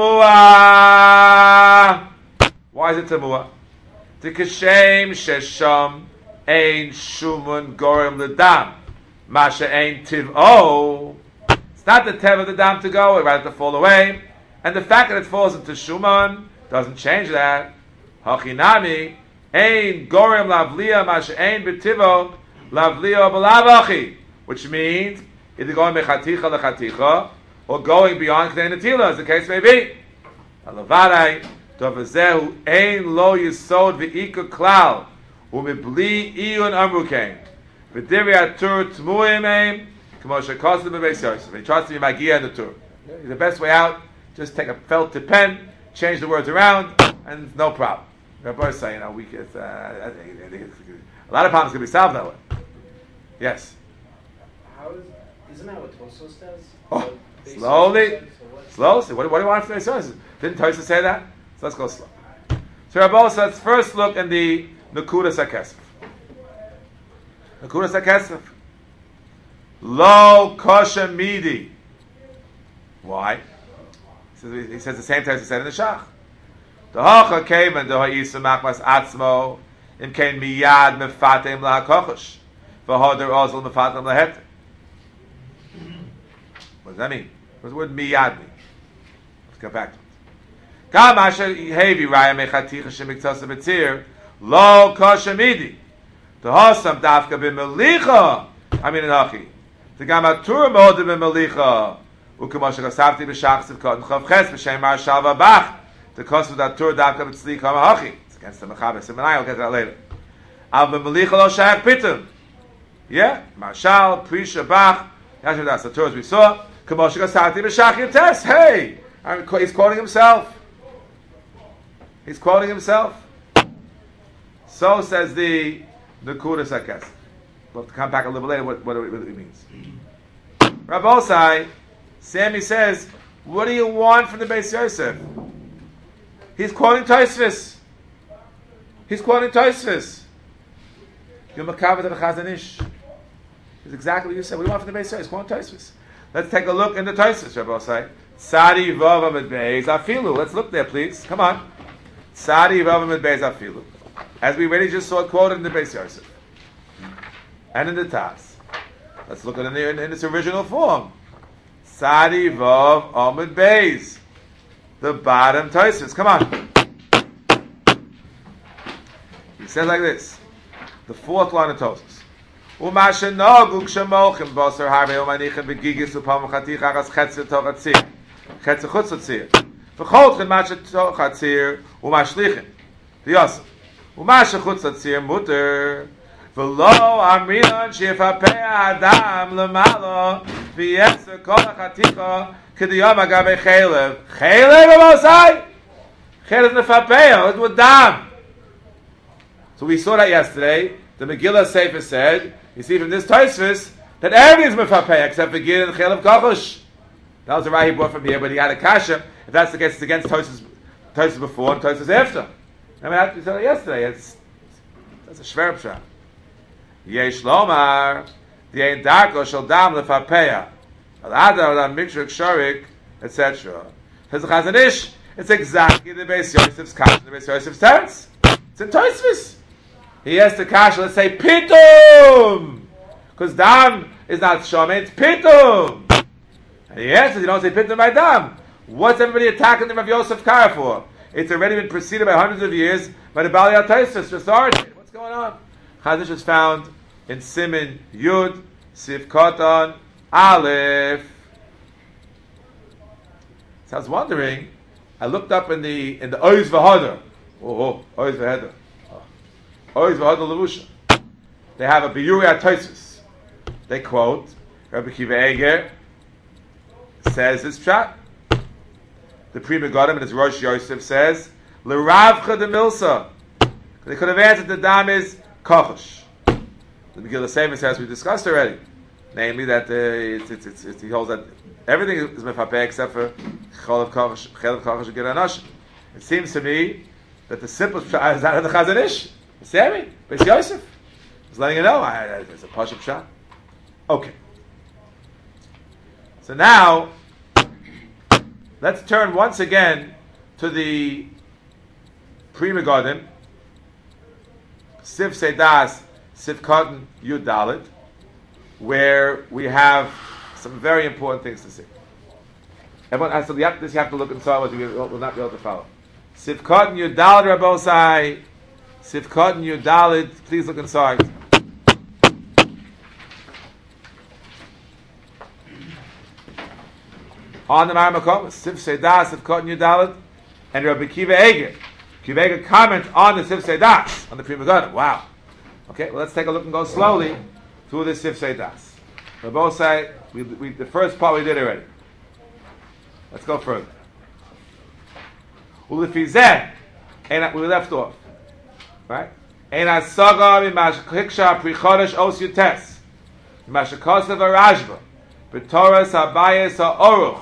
tamua. Why is it tamua? Tikashem shesham ein shumon gorem ledam. Masha ein tiv'o. It's not the tev of the dam to go, it rather to fall away. And the fact that it falls into shumon doesn't change that. Hachinami ein gorem lavliya masha ein b'tivo lavliya b'lavachi, which means either going mechaticha lechaticha or going beyond k'nei netila, as the case may be. Alavadai dovazehu ein lo yisod v'ika klal umibli iyun amrukein v'diri atur tmuim eim k'mo shekosim b'beis Yosef. He tries to be magia in the tur. The best way out, just take a felted pen, change the words around, and no problem. Rabbi say, I think a lot of problems can be solved that way. Yes.
Isn't that what Tosfos says?
Oh, slowly. Slowly. What do you want from the sources? Didn't Tosfos say that? So let's go slow. So Rabbi says, let's first look in the Nekudas HaKesef. Nekudas HaKesef. Lo kosher midi. Why? He says the same thing as he said in the Shach. The Hacha came and the Ha'isa Machmas Atzmo im kein miyad mefatem lahakochosh v'hoder ozl mefatem laheter. What does that mean? What does the word miyad mean? Let's get back to it. Kam asher hevi raya mechaticha shemiktzasa b'tzir lo kosher midi. The Hasam dafka b'melicha amin in Hachi. The Gamatur modim b'melicha u'kemosh gasavti b'shach sivkot n'chavches b'shem marshal v'bach. The cost of that tur dafka b'tzli kama hachi. It's against the mechaber seminai. I'll get to that later. Al b'melicha lo shayach pitum. Yeah, marshal prisha bach. Yashem das the Torahs we saw. Kamosh gasati b'shach yites. Hey, he's quoting himself. He's quoting himself. So says the Nekudas HaKesef. We'll have to come back a little later. What it really means. Rabbi Osai, Sammy says, "What do you want from the Beis Yosef?" He's quoting Tosfos. He's quoting Tosfos. You're makaber to the Chazon Ish. It's exactly what you said. What do you want from the Beis Yosef? He's quoting Tosfos. Let's take a look in the Tosfos, Rabbi Osai. Sadi vav amid beis afilu. Let's look there, please. Come on. Sadi vav amid beis afilu. As we already just saw it quoted in the Beis Yosef. And in the Taz. Let's look at it in its original form. Sadi vav amid beis. The bottom Tosfos. Come on. He says like this. The fourth line of Tosfos. Umashe nogu kshamochem bosar harbe umanichem begigis upam chatich agas chetzer tochatzir. Chetzer chutzatzir. V'cholchen mashe tochatzir umashlichem. V'yosef. Umashe chutzatzir mutter. V'lo amrinan shefapeh adam lemalo v'yetzer kol hachaticha K'diyam agabe chaylev. Chaylev amosai? Chaylev nefapeo. It's with dam. So we saw that yesterday. The Megillah Sefer said, you see from this Tosfos, that everything is mefapeo except for Gid and Chaylev Kochosh. That was the right he brought from here, but he had a kasha. If that's the case, it's against Tosfos before and Tosfos after. I mean, we saw that yesterday. That's a shver pshat. Yesh lomar, the ein darko shel dam lefapeo. Etc. Says the Chazon Ish, it's exactly the Beis Yosef's kasha, the Beis Yosef's teretz. It's in Tosfos. He has the kasha, let's say pitum, because dam is not shome, it's pitum. And he answers, you don't say pitum by dam. What's everybody attacking the Rav Yosef Kara for? It's already been preceded by hundreds of years by the Baalei Tosfos authority. What's going on? Chazon Ish is found in Simin Yud Sif Koton Aleph. So I was wondering, I looked up in the Oiz V'Hoder. Oiz V'Hoder. Oiz V'Hoder Levusha. They have a Biyuri Tosfos. They quote, Rabbi Kiva Eger says this pshat. The Pri Megadim in his Rosh Yosef says, L'Ravcha de Milsa. They could have answered the dam is Kochosh. The Megillah Sefer says, we discussed already. Namely, that he holds that everything is mefapeh except for chalav kochosh and geranosh. It seems to me that the simplest pshat is out of the Chazon Ish. Sammy, Beis Yosef, just letting you know it's a pashup pshat. Okay. So now let's turn once again to the Pri Megadim, Sif Seidas, Sif Koton Yud Dalet, where we have some very important things to see. Everyone has to, you have to look inside, you will not be able to follow. Sif Koton Yud Dalet, Rabbi Osai. Sif Koton Yud Dalet, please look inside. on the Marmakom, Sifsei Das of Kotan Yudalit, and Rabbi Kiva Eger. Kiva Eger comments on the Sifsei Das, on the Pri Megadim. Wow. Okay, well, let's take a look and go slowly through the Sifsei Das. We both say, the first part we did already. Let's go further. Ulifizeh, and we left off. Right? Ein hasaga mimashkiksha prichodesh os yutes. Mimashkosav arashba. B'toras habayis ha'oruch.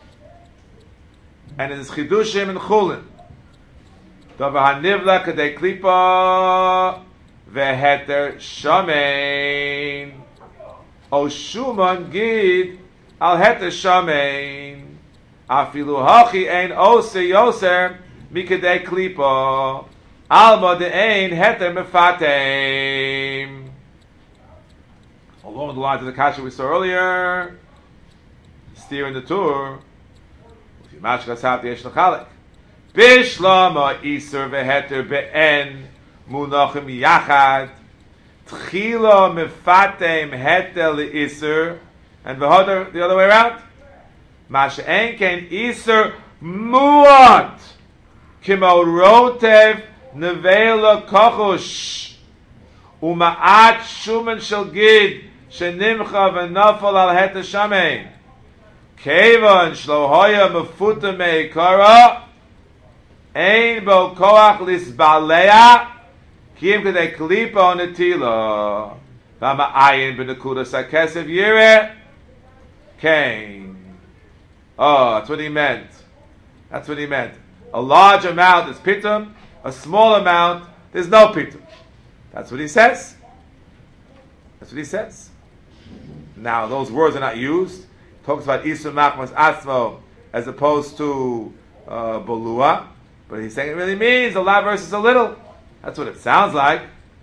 And in chidushim and chulin. Davar hanivla kadei klipa veheter shamein. O shuman gid al heter shamein. Afilu hachi ein ose yoser mikadei klipa. Alma de ein heter mefateim. Along the lines of the kasha we saw earlier, steering the tour. If you match gasat yesh lachalek, bishlama iser veheter be'en munachim yachad tchila mefateim heter leiser, and the other way around. Masha ein ken iser muat kimo rotev nevela kochush umaat shuman shel gid shenimcha v'nafal al heter shamein kevan shlohoya mefuta meikara ein bo koach lisbalea kim kedei klipa onetila v'ama ayin b'nekuda sakesev yireh kain. Oh, that's what he meant. That's what he meant. A large amount is pitum, a small amount, there's no pitum. That's what he says. That's what he says. Now, those words are not used. He talks about Isur Machmas Atzmo as opposed to Bolua. But he's saying it really means a lot versus a little. That's what it sounds like.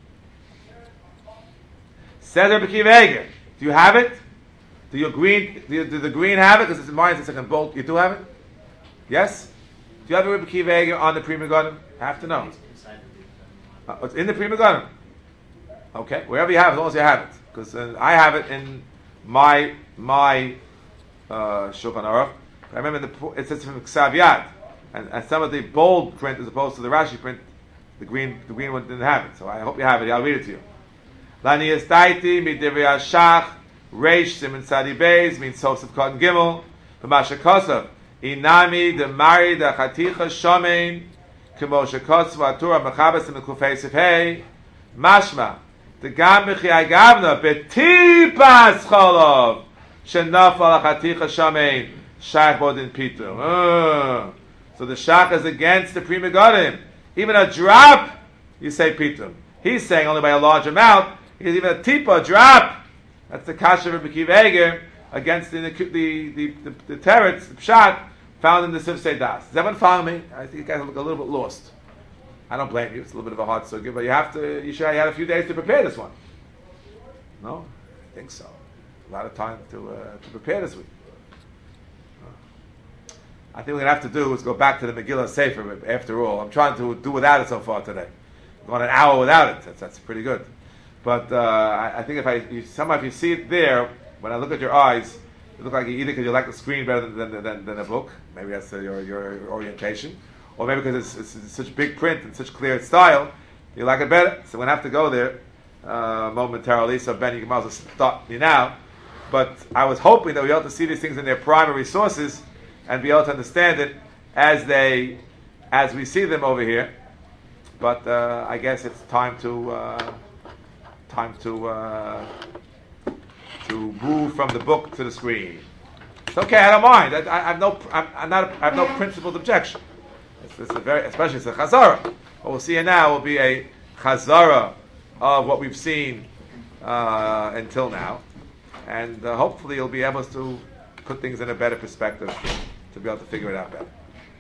Says Rabbi Kiva Eger. Do you have it? Do the green have it? Because it's in mine, it's like a bolt. You do have it? Yes? Do you have a Rabbi Kiva Eger on the Pri Megadim? I have to know. It's in the Pri Megadim. Okay, wherever you have it, as long as you have it. Because I have it in my Shulchan Aruch. I remember it says from Ksav Yad, and some of the bold print as opposed to the Rashi print, the green one didn't have it. So I hope you have it. I'll read it to you. Lani estaiti midivri ashach reish simin sadi beis means Tosef Kotan Gimel v'masha kosav inami de mari de chaticha shomein kimo shekosav atura mechabes in the kufei sifhei mashma the gam b'chiyai gavna betipas cholov shenafal chaticha shomein shach bodin pitum. So the shach is against the Pri Megadim. Even a drop, you say pitum. He's saying only by a large amount. He's even a tipa, a drop. That's the kasha of Rabbi Kiva Eger against the teretz, the pshat, found in the Sifsei Das. Does everyone follow me? I think you guys look a little bit lost. I don't blame you. It's a little bit of a hard sugya, but you had a few days to prepare this one. No? I think so. A lot of time to prepare this week. I think what we're going to have to do is go back to the Megillah Sefer after all. I'm trying to do without it so far today. I'm going an hour without it. That's pretty good. But I think if you see it there, when I look at your eyes, it looks like either because you like the screen better than a book, maybe that's your orientation, or maybe because it's such big print and such clear style, you like it better. So we're going to have to go there momentarily. So Ben, you can also stop me now. But I was hoping that we'd be able to see these things in their primary sources and be able to understand it as we see them over here. But I guess it's time to move from the book to the screen. It's okay. I don't mind. I have no principled objection. It's especially it's a chazara. What we'll see here now will be a chazara of what we've seen until now, and hopefully you'll be able to put things in a better perspective to be able to figure it out better.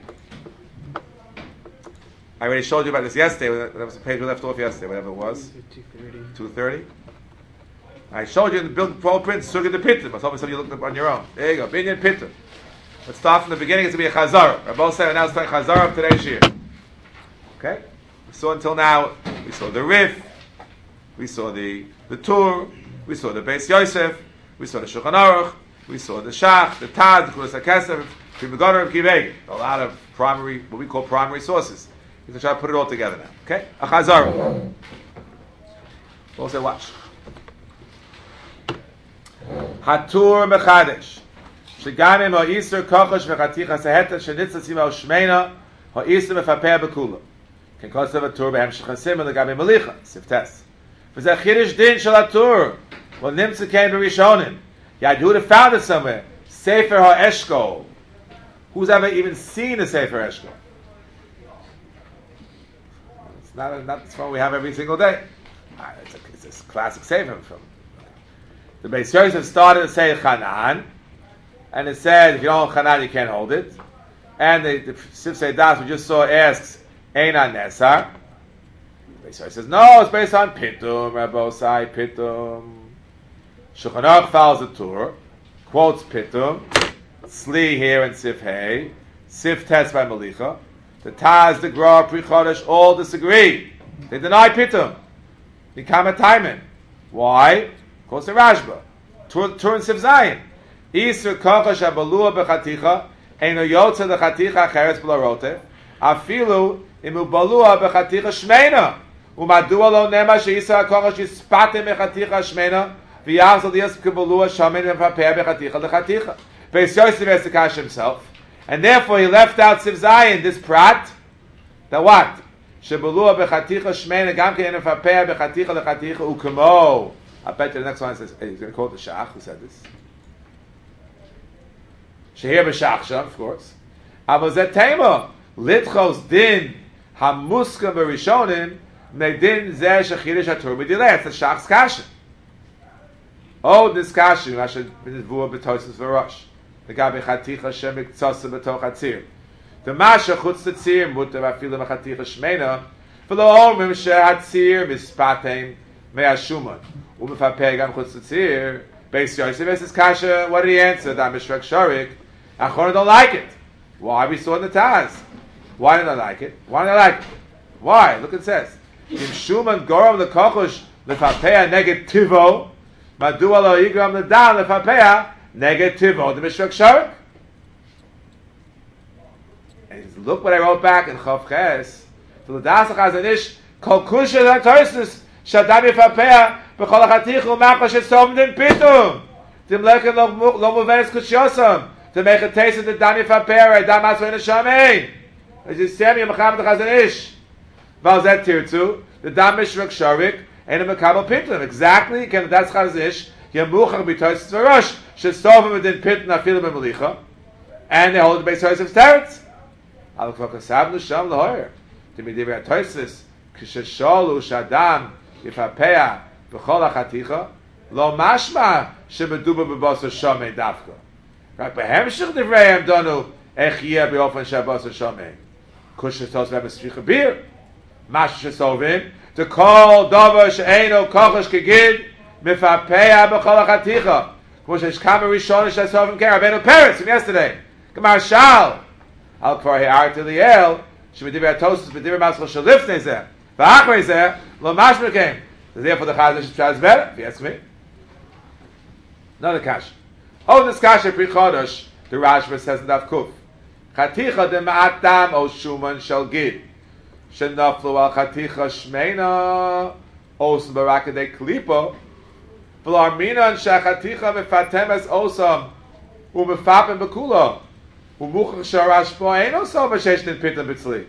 I already showed you about this yesterday. That was the page we left off yesterday, whatever it was. 2:30. I showed you in the build print, Suga the Pittim. I told you looked up on your own. There you go, Binyan Pittim. Let's start from the beginning. It's going to be a Chazara. Rabbi said, now it's starting Chazara of today's year. Okay? We saw until now, we saw the Rif, we saw the Tur, we saw the Beis Yosef, we saw the Shulchan Aruch, We saw the Shach, the Taz, the Kulas HaKesef, Pri Megadah, Rabbi Akiva. A lot of primary, what we call primary sources. We can try to put it all together now. Okay? A Chazara. We'll say, watch. Hatur Mechadesh. Shegami mo Yisur Kochosh Vechaticha Seheta Shenitza Sima Shmeina Ho Yisur Mefapeh Bekula. Can cause of a tour behem Shechasim and the Gabi Melicha. Siftes. V'zeh Chidish Din Shel Hatur. Well, Nimtza came to Rishonim. Yeah, you would have found it somewhere. Sefer HaEshkol. Who's ever even seen a Sefer HaEshkol? It's not the one we have every single day. It's a classic Sefer film. The Beis Yosef started to say Chanan, and it said if you don't have Chanan, you can't hold it. And the Sifsei Das we just saw asks Eina Nesar. The Beis Yosef says no, it's based on Pitum, Rabbosai Pitum. Shulchan Aruch follows the Tur, quotes Pitum, Sli here and Sif Hey, Sif Tes by Melicha. The Taz, the Gra, Pri Chodesh all disagree. They deny Pitum. Nikama Taimen. Why? Quotes the Rashba. Tur and Sif Zayin. Isur Kochosh Abalua Bechaticha, Eino Yotze the Chaticha Cheretz B'larote, Afilu Imu Balua Bechaticha Shmeina, Umadua Lo Nema Sheisar Kochosh Yispate Mechaticha Shmeina, V'yachzol Yisp Kebalua Shamin V'Papeh Bechaticha Lechaticha. Beis Yosef has to cash himself, and therefore he left out Sif Zayin, this prat, that what? Shebalua Bechaticha Shmeina, Gam Kein V'Papeh Bechaticha Lechaticha, Ukemo. I bet you the next one says, hey, he's going to quote the Shach, who said this. Shehir b'Shachsha, of course. Avozet Tema, Litchos Din, Hamuska b'Rishonim, Medin Zeh Shechidish HaTur B'Dilei. It's the Shach's Kasha. Oh, this Kasha, Rasha B'Nivua B'Tosis V'Rosh. The Gabi Chaticha Shem B'Ktsosa B'Toch HaTzir. The Masha Chutz Tzir, Mutter V'Afilu B'Chaticha Shmeina, V'Lo Omim She'Hatzir B'Spatem Me'ashuman. Umefapeh Gam Chutz Tzir. Beis Yosef says Kasha, what did he answer? That Mishrak Sharik. Achron don't like it. Why? We saw in the Taz. Why did I like it? Why did I like it? Why? Look, it says Im Shuman Goram Lekochosh Lefapeh Negativo Madua Lo Yigram Ledan Lefapeh Negativo the Mishrak Sharik. And look what I wrote back in Chav Ches. For the Dasach Hazanish Kol Kusha Latoisus Shadam Yefapeh B'chol HaChatichu Machash Esom Din Pitum Tim Leken Lo Muvenes Kushyosam to make a taste of the Dani Fapera, Damas Vena Shamein. As you say, you Mechamad Chazanish. Valzet Tirtu, the Damish Ruk Sharik, and a Mekabel Pitum. Exactly, can that's Chazanish, Yamuchach Bitois Tzvarosh, Shestovim within Pitum, Afilim and Melicha, and they hold the Beis Yosef's teretz. Al-Kvokasab Nusham Lahoyer. To be Divya Toisis, Kishashalu Shadam, Yifapea, B'chol HaChaticha, Lo Mashma, Shemeduba B'Bosar Shamein Dafka. Right, but Hemshich Divrei Donu Echiyah Be'ofen Shabbos Shamein. Kusha Tos V'Mestricha Bir. Mash Shesovim to call Dover She'eino Kochosh Kegid Mifapea B'chol HaChaticha. Kush Heshkama Rishon Shesovim Kei Rabbeinu Peretz from yesterday. Kamar Shal Al Kvar He'ar Tiliel Shemedivrei Tosus B'divrei Maschel Shalifnei Zeh V'achrei Zeh Lo Mashma Kem. Therefore the Chazanish Pshaz better, if you ask me. Another kash. Oh, this kasha Pri Chodesh, the Rashba says in Daf Kuf. Chaticha de ma'atam o shuman shel gid. Shenaflu al chaticha shmeina os barakadei klipa. V'lo arminan shachaticha mefatem es osam umefapem bekula. Umuchach sharashpo ein osam v'shesh nin pitam b'tzli.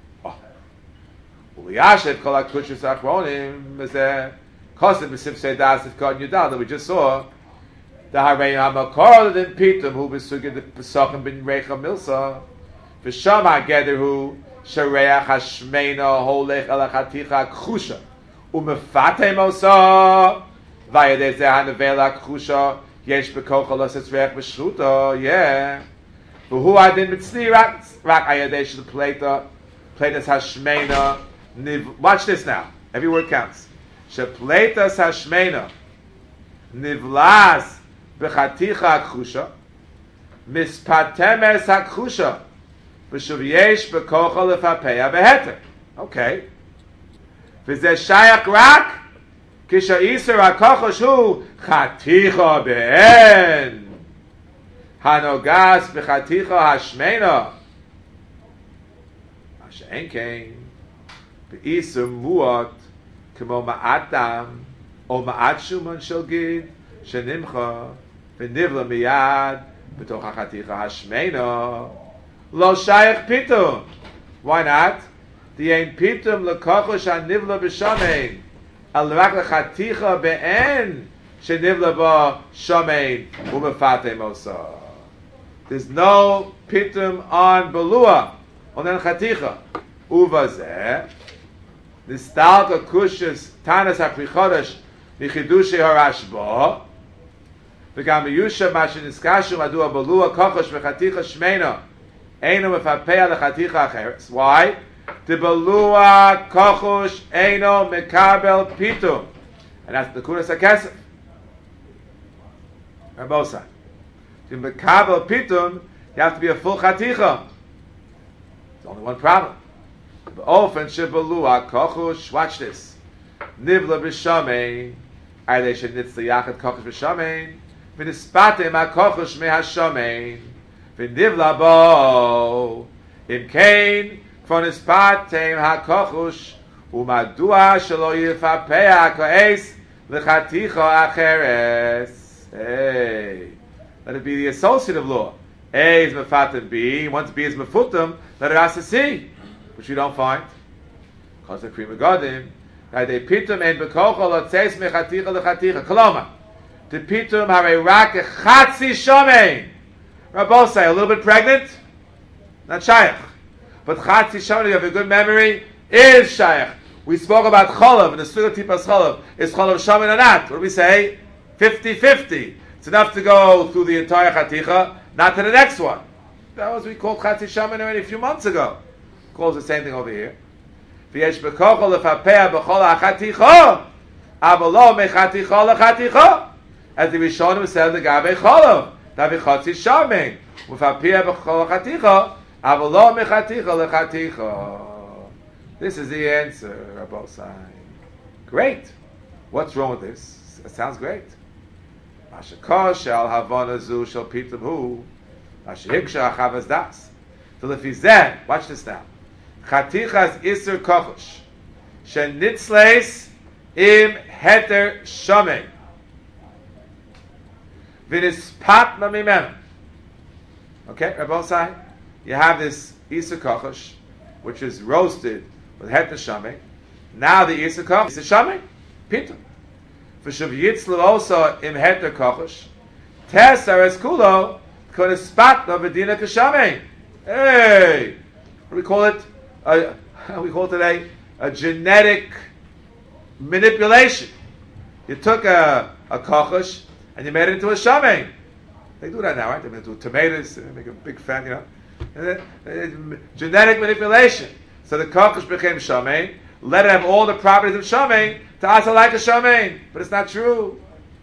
Uliyashet kol ha'kushus achronim v'zeh kosim b'sif seidas ifkot yudal that we just saw. The Harei HaMakor then Pitum who besugid the Pesachim bin Recha Milsa V'shama Gederhu Shareach Hashmeina Holech El HaChaticha Kchusha Umefatem Osa Vayadei Zeh HaNevela Kchusha Yesh Bekocha L'Setzreach B'Shruta Yeah V'hu Adin Mitzli Rak Ayadei Shel Pleta Pletas Hashmeina Watch this now. Every word counts. Shepletas Hashmeina Nivlas B'chaticha Akhusha Mispatemes Akhusha B'shuvyesh B'kocha L'fapeya B'heter. Okay. V'zeh Shayak Rak Kisha Iser HaKochosh Hu Chaticha Be'en hanogas b'chaticha hashmeina. Mashen came be'isur muat kemo ma'atam o ma'at shuman shel gid shenimcha v'nivla miyad b'toch hachaticha hashmeina lo shayach pitum. Why not? The ein pitum lekochosh hanivla b'shamein al rak lechaticha be'en shenivla ba shamein u'mefate mosa. There's no pitum on belua on the chaticha. Uva zeh nistalka kushas tanas haprichodesh michidushei harashba v'gam yusha mashin niskashu madua belua kochosh v'chaticha shmeina eino mefapea lechaticha acheres. Why? The belua kochosh eino mekabel pitum, and that's the kunas hakesef. On both sides. To mekabel pitum, you have to be a full chaticha. There's only one problem. Often shebelua kochosh. Watch this. Nivla b'shamein. They should nitzli yachad kochosh b'shamein. V'nispatem ha-kochosh me-ha-shamein. V'nivla bo. Im kain v'nispatem ha-kochosh. Umadua shelo yifapea ko'es l'chaticha acheres. Hey. Let it be the associative law. A is mefatim B. Once B is mefutim, let it ask C, which you don't find. Because the Kriyim Gadim, they pitum en bekocho lotzeis mechaticha lechaticha. Koloma. The pitum hare rak chatzi shomein. Rabosai, a little bit pregnant, not shayach. But chatzi shomein, you have a good memory, is shayach. We spoke about cholav, and the suga tipas cholav. Is cholav shomein or not? What do we say? 50-50. It's enough to go through the entire chaticha, not to the next one. That was we called chatzi shomein already a few months ago. Calls the same thing over here. V'yesh bekocho lefapea b'chol hachaticha, avolo mechaticha lechaticha. As the Rishonim said, the gabe cholav, davi chatzi shomein, lefapea b'chol hachaticha, avolo mechaticha lechaticha. This is the answer, Rabbi Sai. Great. What's wrong with this? It sounds great. Mashakosh shel havana zu shel pitum hu, mashihiksha achavas das. So if he's there, watch this now. Chatichas isur kochosh, shenitzleis im heter shomein, v'nispat mamimenu. Okay, Rabbi Sai, you have this isur kochosh, which is roasted with heter shomein. Now the isur kochosh is shomein, pitum. V'shuv yitzlu also im heter kochosh, tesar es kulo konispat v'dina kashomein. Hey, what do we call it? We call it today a genetic manipulation. You took a kochosh and you made it into a shamein. They do that now, right? They make it into tomatoes, they make a big fan, you know. Genetic manipulation. So the kochosh became shamein. Let it have all the properties of shamein to also like a shamein, but it's not true.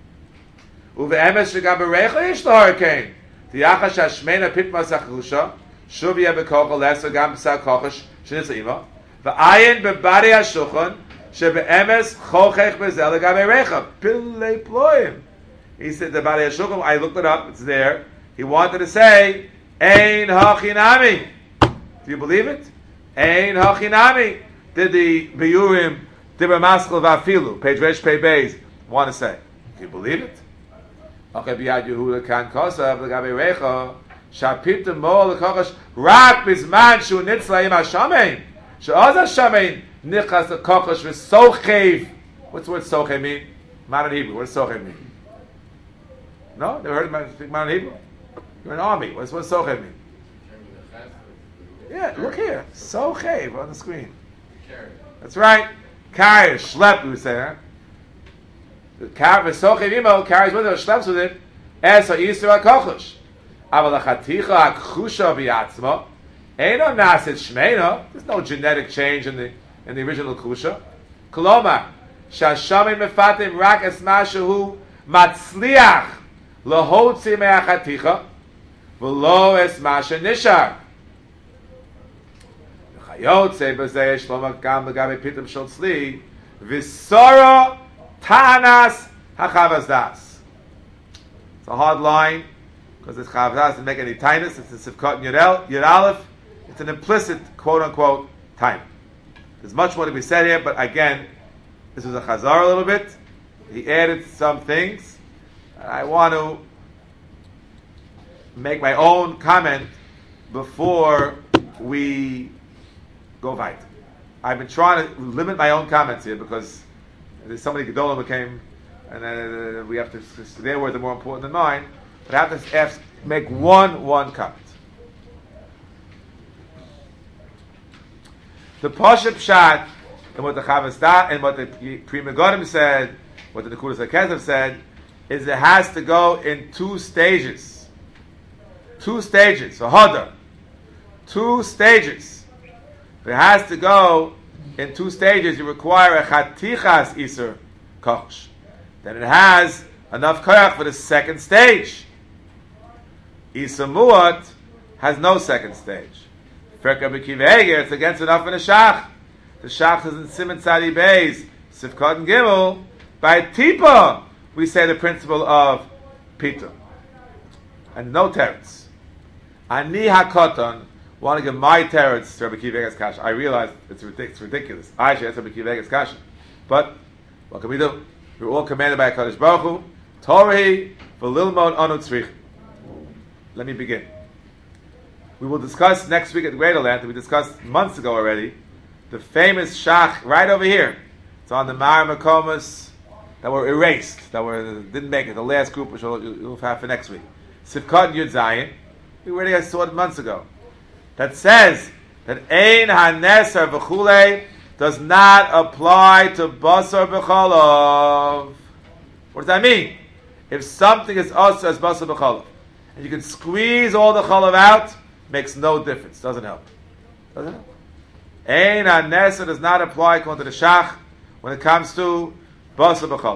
Uve emes shegam berecha ish hurricane. The yachash hashmeina pitma sachusha. Shuv yeh bekocha lesser gam b'sar kochosh shenitza ima. V'ayin bebari hashulchan shebe'emes chochech bezel legam berecha. Pillei ploim. He said the bari hashulchan. I looked it up. It's there. He wanted to say ein hachinami. Do you believe it? Ein hachinami. Did the Biyurim Dibra Maskal Vafilu page Resh Pei Beis want to say? Do you believe it? Okay, biyad Yehuda kan kosav legabe recha shapitim mo lekochash rak bizman shu nitzla im hashamein she'oz hashamein nichas lekochash v'sochev. What's the word sochev mean? Man in Hebrew. What does sochev mean? No, never heard of speak man in Hebrew. You're an army. What's sochev mean? Yeah, look here. Sochev on the screen. That's right. Carry, schlep, we would say, huh? The sochev imo carries with it, or schleps with it, es ha'isur ha'kochosh. Aval ha'chaticha ha'khusha b'yatzma, eino nasit shmeina. There's no genetic change in the original kusha. Koloma, shashamin mefatim rak es mashahu matzliach lahotzi me'achaticha, v'lo es masha nishar. Yotze b'zeh shlomo gam legabe pitum shel tzli v'soro tanas hachavas das. It's a hard line. because the Chavdas doesn't make any tinus. It's a Sivkot and Yud Aleph. It's an implicit, quote-unquote, time. There's much more to be said here, but again, this was a Chazar a little bit. He added some things. I want to make my own comment before we go weiter. I've been trying to limit my own comments here because there's so many Gedolim that came, and we have to, their words are more important than mine, but I have to make one comment. The Pashup Pshat, and what the Chavasdat, and what the Pri Megadim said, what the Nekudas HaKesav said, is it has to go in 2 stages. 2 stages, so Hadar. 2 stages. If it has to go in 2 stages, you require a Chatichas Isur Koch. Then it has enough Koyach for the 2nd stage. Isur Muat has no 2nd stage. It's against enough in a Shach. The Shach is in Siman Tzadi Beis, Sivkot and Gimel. By Tipa, we say the principle of Pita. And no teretz. Ani HaKoton, want to give my teretz to Rabbi Akiva Eiger's kasha. I realize it's ridiculous. I should ask Rabbi Akiva Eiger's kasha. But, what can we do? We're all commanded by HaKadosh Baruch Hu. Torah v'lilmod anu tzrich. Let me begin. We will discuss next week at Greater Land, that we discussed months ago already, the famous Shach right over here. It's on the Mar Makomas that were erased, didn't make it, the last group, which you'll have for next week. Sivkot and Yud Zayin, we already saw it months ago, that says that Ein HaNeser V'chulei does not apply to Basar B'cholav. What does that mean? If something is also as Basar B'cholav, and you can squeeze all the Cholav out, makes no difference, doesn't help. Doesn't help. Ein HaNeser does not apply according to the Shach when it comes to Basar B'cholav.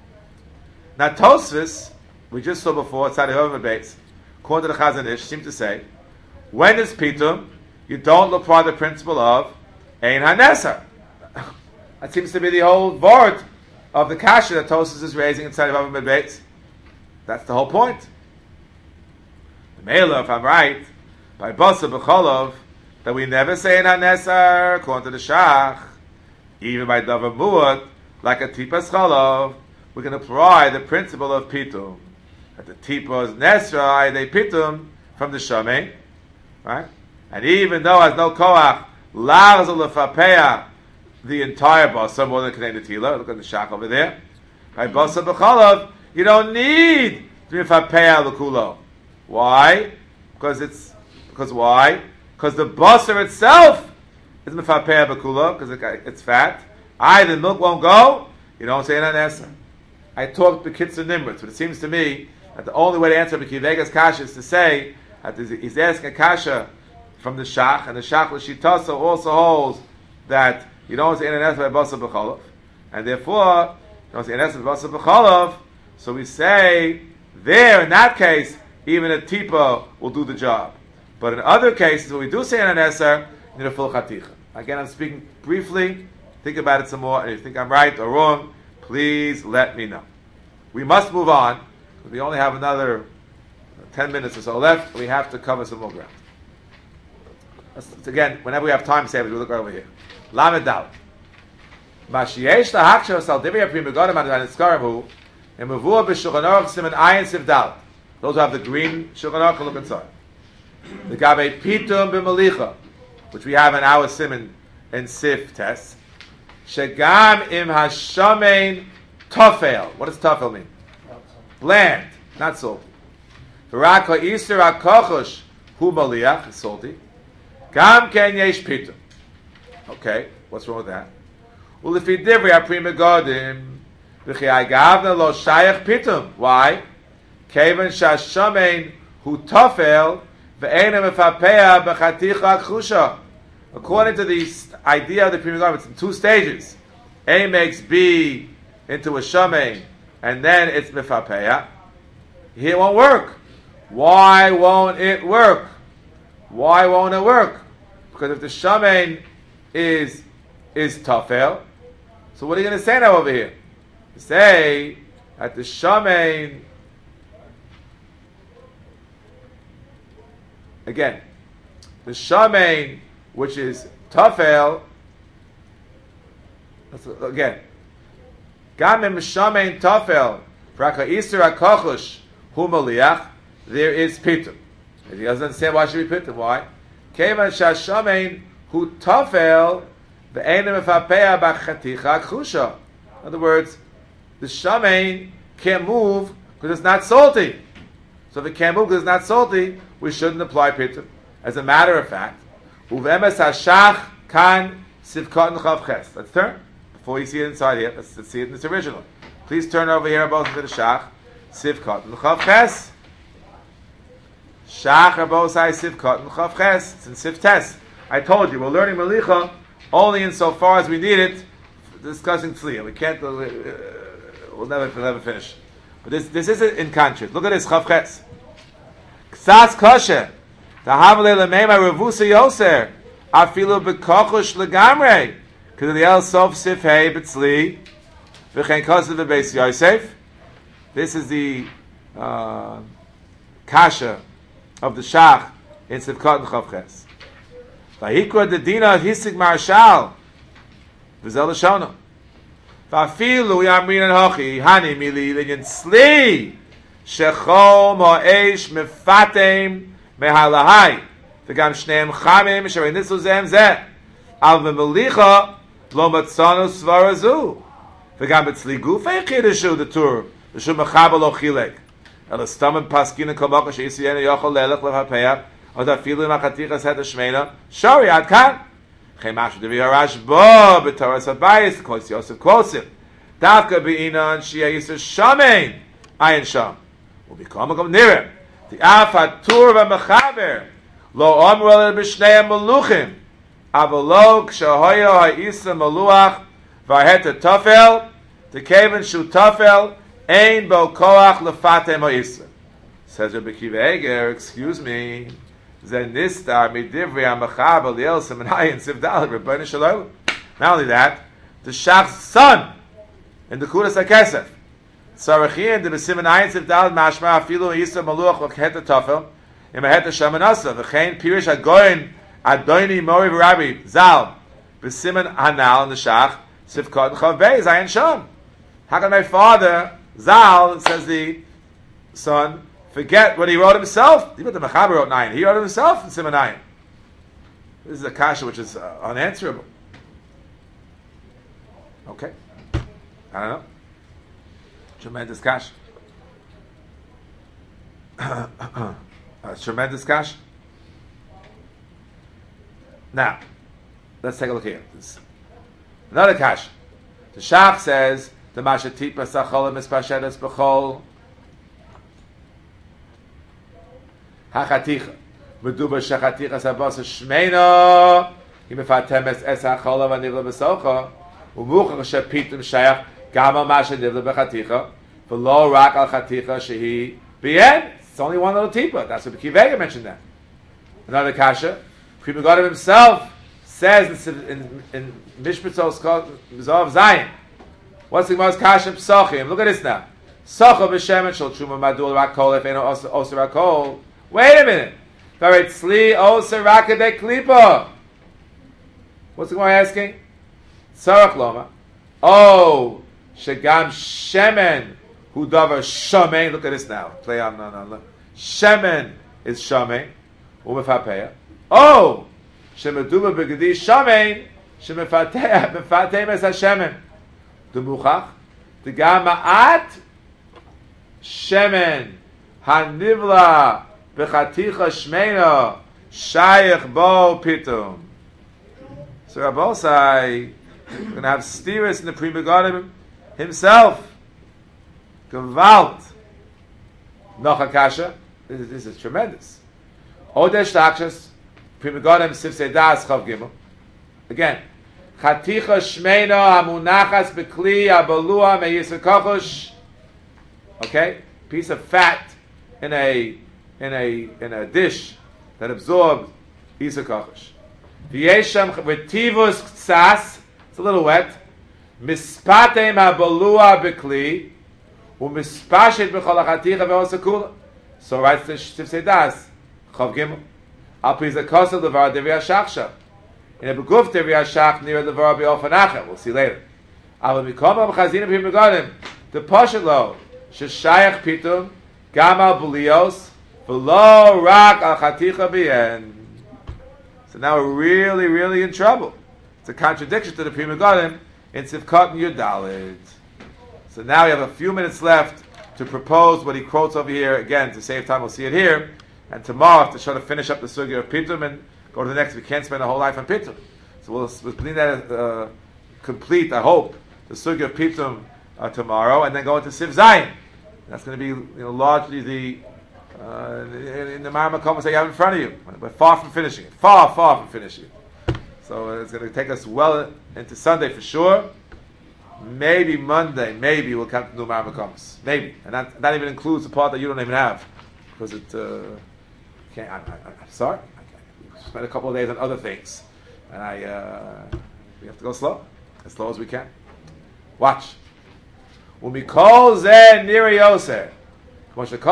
Now Tosfos, we just saw before, Tzadi Hover Beitz, according to the Chazon Ish, seem to say, when it's Pitum, you don't apply the principle of Ein HaNeser. That seems to be the whole word of the kasha that Tosfos is raising in Tzadi Hover Beitz. That's the whole point. The Mela, if I'm right, by Basar B'cholav, that we never say Ein HaNeser, according to the Shach, even by Davar Muad, like a Tipas Cholav, we can apply the principle of Pitum. That the Tipas Nesra, they Pitum from the Shamein, right? And even though has no Koach, Lars Lefapeya, the entire Basar, more than Knei Netila, look at the Shach over there. By Basar B'cholav, you don't need to be Fapeya L'kulo. Why? Because why? Because the Basar itself is Mefapeya B'kulo, because it's fat. The milk won't go, you don't say Ein HaNeser. I talked to Kitzur Nimrod, but it seems to me that the only way to answer Rabbi Akiva Eiger's kasha is to say that he's asking a kasha from the Shach, and the Shach L'shitasa also holds that you don't say Ein HaNeser by Basar B'cholav, and therefore you don't say Ein HaNeser by Basar B'cholav. So we say there, in that case, even a tipa will do the job. But in other cases, when we do say Ein HaNeser, you need a full chaticha. Again, I'm speaking briefly. Think about it some more, and if you think I'm right or wrong, please let me know. We must move on, because we only have another 10 minutes or so left. We have to cover some more ground. Again, whenever we have time saved, we look right over here. Lamed Dal. Mashiesh lahakshar sal divya pri megadim and niskarim and mavua b'shulchan aruch siman ayin siv dal. Those who have the green shulchan aruch can look inside. The gabe pitum b'malicha, which we have in our siman in siv test. Shegam im hashamein tofel. What does tofel mean? Bland, not salty. V'rak ha'isir ha'kochosh hu maliach, salty. Gam ken yesh pitum. Okay, what's wrong with that? Well, if he did, we have pri megadim. V'chi agavna lo shayach pitum. Why? Kevan shashamein hu tofel ve'enem efapeya b'chaticha chusha. According to the idea of the Pri Megadim, it's in 2 stages. A makes B into a shamein, and then it's mefapeya. Here it won't work. Why won't it work? Why won't it work? Because if the shamein is tafel, so what are you going to say now over here? You say that the shamein again, the shamein, which is tafel, again, gamim shamein tafel, fraka isra kochush hu maliach, there is pitum. If he doesn't understand why should we pitum, why? Kevan shashamein hu tafel, ve'enim efapeya b'chaticha chusha. In other words, the shamein can't move because it's not salty. So if it can't move because it's not salty, we shouldn't apply pitum. As a matter of fact, uvemes hashach kan sivkot n'chav ches. Let's turn. Before you see it inside here, let's see it in its original. Please turn over here both to the shach. Sivkot n'chav ches. Shach are both sides sivkot n'chav ches. It's in sivtes. I told you, we're learning malicha only insofar as we need it, discussing tzliya. We can't, we'll never finish. But this isn't in conscience. Look at this, chav ches. Ksas kosher. Tahavle lemeima revusa yoser. Afilu bekochush legamrei. Because the el sof sif hey betzli. V'chein kosev beis Yosef. This is the kasha of the shach in Sivkot and Chavches. V'hikra the dina of hisig marshal. V'zel l'shono. V'afilu yamrin and hochi. Hani mili linyan sli. Shechom ha'esh mefatem mehalahai. V'gam shneim chamim shavei nitzlu zem zeh. Al v'melicha lo matzonu svarazu. V'gam betzli gufei chidashu the tur. V'shu mechabel lo chilek. El estamim paskin and komocha she'isiyenu yochol lelech levhapeya. Od afilu machatichas het hashmeina. Shori ad kan. Chemash devi harash bo b'toras habayis. Kos Yosef quotes him. Davka be'inan shia yisur shamein. Ayin sham. Ubikam agam nirem. The afat tur v'mechaber. Lo omrel b'shnei meluchim. Avolo kshahoyo ha'isa meluach. V'ahet tafel. The kaven shu tafel. Ein bo koach lefatem ha'isa. Says Rabbi Akiva Eger, excuse me. Zenistar midivri ha'mechaber liel seminayin sivdal Rebbeinu Shalom. Not only that, the shach's son in the Kudas HaKesef. Sarachin the b'siminayin sivdal mashma afilu ha'isa meluach v'ahet tafel. Im ahet shamanasa v'chein pirish hagoyin adoni mori v'rabi zal b'siman hanal in the shach sivkot chav beis ayin sham. How can my father Zal, says the son, forget what he wrote himself? Even the Mechaber wrote 9. He wrote it himself in Simon 9. This is a kasha which is unanswerable. Okay. I don't know. Tremendous kasha. Tremendous kasha. Now, let's take a look here. Another kasha. The Shach says, the Mashatipa Sacholim Mispashedes Bechol Hachaticha Meduba Shachaticha Sabasa Shmeina Himefatemes Es Hacholim Anivla Besocha Umucha Shapitum Shayach Gama Masha Nivla Bechaticha V'lo Rak Al Chaticha Shehi Bien. It's only one little tipa. That's what Kivega mentioned that. Another kasha. Pri Megadim himself says in Mishpatzos Zav Zayin. What's the Gemara's kasha psochim? Look at this now. Socha b'shemen shel truma madul rakol efeno oser rakol. Wait a minute. Varetzli oser rakadek klipa. What's the Gemara asking? Sarach loma. Oh, shegam shemen hu davar shamein. Look at this now. Play on. Shemen is shamein. Umefapeya. Oh, shemeduba begedi shamein. Shemefateya befateya es hashemen. The muchach, the gama'at shemen hanivla bechaticha shmeina shayich bo pitum. So Rabbosai we're going to have steerers in the Pri Megadim himself. Gewalt. Noch Akasha. This is tremendous. Odesh Takshas Pri Megadim Sif Das Chav Gimel. Again. Chaticha shmeina hamunachas bekli abalua meyisr kochush. Okay, piece of fat in a dish that absorbs yisr kochush. V'yesham v'tivus ksas. It's a little wet. Mispatem abalua bekli u'mispashet b'chol hachaticha ve'osakula. So writes the Sifsei Das Chav Gimel. Alpi Zakosel Levar Devi Hashachshav. In a Beguf Devi Hashach near Levar Be'ofanacha. We'll see later. Aval Mikomam Chazinim Pim Begadim. The Poshelo Sheshayach Pitum Gamal Bulios V'lo Rak Al Chaticha B'yen. So now we're really, really in trouble. It's a contradiction to the Pri Megadim in Sivkot and Yudalit. So now we have a few minutes left to propose what he quotes over here. Again, to save time, we'll see it here. And tomorrow, to try to finish up the sugya of Pitum and go to the next. We can't spend a whole life on Pitum. So we'll bring that complete, I hope, the sugya of Pitum tomorrow, and then go into Siv Zayin. That's going to be largely the in the Mar Makom that you have in front of you, but far from finishing it. Far from finishing it. So it's going to take us well into Sunday for sure. Maybe Monday, maybe we'll come to New Mar Makom. Maybe, and that even includes the part that you don't even have, because it can't. I'm sorry. I spent a couple of days on other things, and we have to go slow, as slow as we can. Watch. Umikol zeh nira yoser. Look now.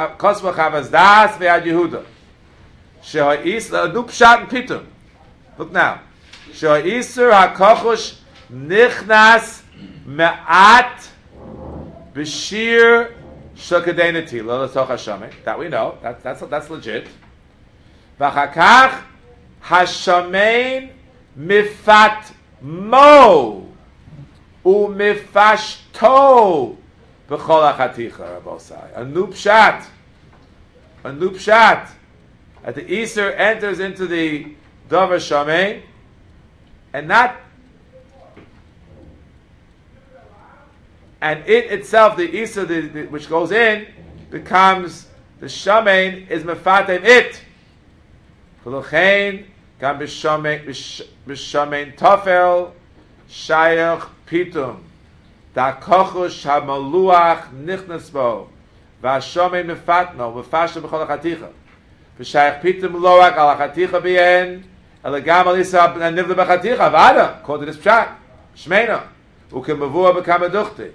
She'isur hakochush nichnas me'at b'shir shokadei netila l'toch hashamein. That we know. That's legit. V'chakach hashamein mifat mo u'mifashto. A new pshat. That the Easter enters into the Davar Shamein, and it itself, the Easter which goes in, becomes the Shamein is mefatem it. V'lochein gam b'shamein tofel shayach pitum. Da kochush hamaluach nichnas bo, v'ashomein mefatno, v'fashta b'chol hachaticha, v'shayach pitim loach al hachaticha b'yen, elegam alisa nivda b'chaticha, v'ada, according to this pshat, shmeina, u'kem mavua b'kam aduchti.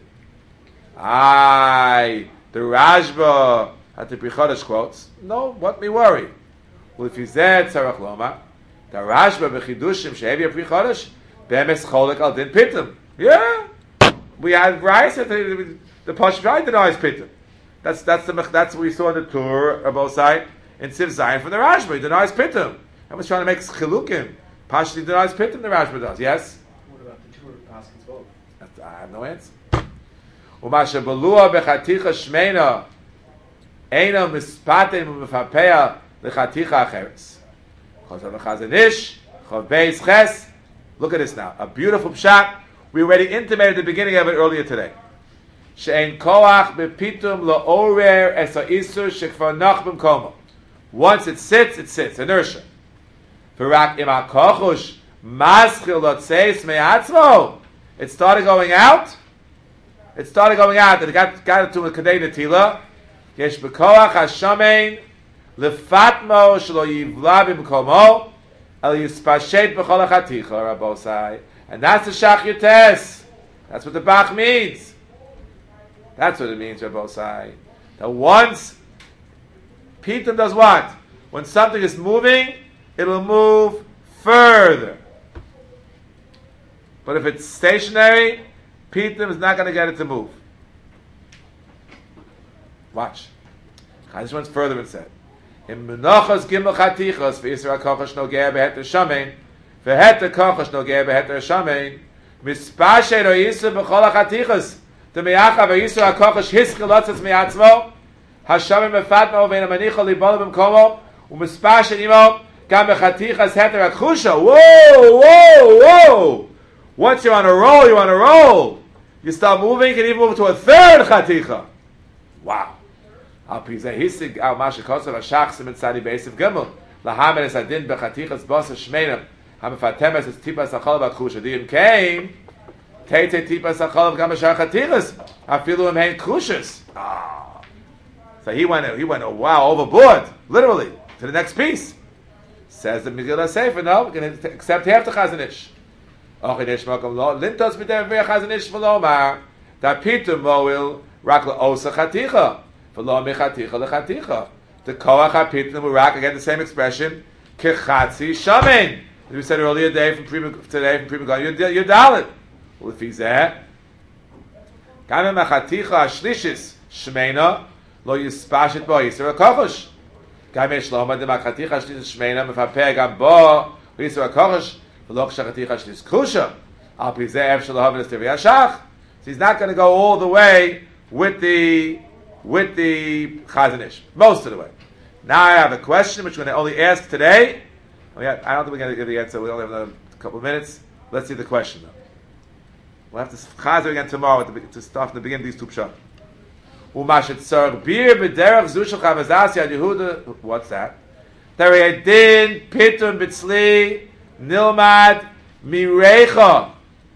The Rashba at the Pri Chodesh quotes, no, what me worry? Well, if you said tzarach loma, the Rashba b'chidushim shehevi Pri Chodesh, be'emes cholek al din pitim. Yeah. We had rice. The Pashtvai denies Pitum. That's what we saw in the tour of Osai in Siv Zayin from the Rashba. He denies Pitum. I was trying to make chilukim. Pashti denies Pitum. The Rashba does. Yes.
What about the tour of Paskins both?
I have no answer. Umasha balua bechaticha shmeina eina mispatem umefapea lechaticha acheres. Chazal v'chazanish chav beis ches. Look at this now. A beautiful pshat. We already intimated at the beginning of it earlier today. She'ein koach bepitum la'orer es ha'isur shekvar nach b'mkomo. Once it sits, inertia. V'rak im ha'kochush maschil lotzeis me'atzmo. It started going out, and it got to a kadei netila. Yesh b'koach ha'shamein lefatmo shelo yivla b'mkomo el yispashet b'chol ha'chaticha rabosai. And that's the Shach Yotes. That's what the Bach means. That's what it means, Rabbosai. That once Pitum does what? When something is moving, it'll move further. But if it's stationary, Pitum is not going to get it to move. Watch. This one's further and said. In Menachos Gimel Chatichos v'Yisra HaKochosh Nogeh Behet Shamein v'Het HaKochosh Nogeh Behet Shamein Mispashet O Yisra B'Chol HaChatichos D'Meyacha v'Yisra HaKochosh Hiskel Lotzes Me'atzmo Hashamein Mefatmo V'Ein HaManicha Libolo B'Mkomo U'Mispashet Imo Gam B'Chatichos Heter HaKchusha. Whoa! Once you're on a roll. You start moving, you can even move to a third Chaticha. Wow. Al pizeh hisig al mashikosav ashachsim and tzadi beisiv gimel lahamed es adin bechatichas basa shmeinim hamifatemes es tipas achol b'chusha. The im came teite tipas achol gam b'shar chatichas afilu im hein kushas. So he went overboard, literally, to the next piece. Says the Megillah Sefer, no, we're going to accept half the Chazanish. Ochinish makom lo lintos b'der v'chazanish v'lomar da pitum moil rak la'osa chaticha. The koach hapitim will rack again the same expression. Kechatzi shamin. We said earlier today from Prima Gana, you're dalit. Well, if he's there, Gam mechaticha ashlishis shmeina lo yispashit bo yisra kochosh. Gam shloma de mechaticha ashlishis shmeina mefaper gam bo yisra kochosh v'lo kshachaticha ashlishis kusha. Al pizeh ev shalahav v'nestevi ashach. So he's not going to go all the way with the Chazon Ish, most of the way. Now I have a question which we're going to only ask today. I don't think we're going to give the answer. We only have another couple of minutes. Let's see the question though. We'll have to Chazor again tomorrow to start from the beginning of these two pshat. Umashet tzarich bir b'derech zu shel Chavazas Yad Yehuda. What's that? Terei din pitum b'tzli nilmad mirecha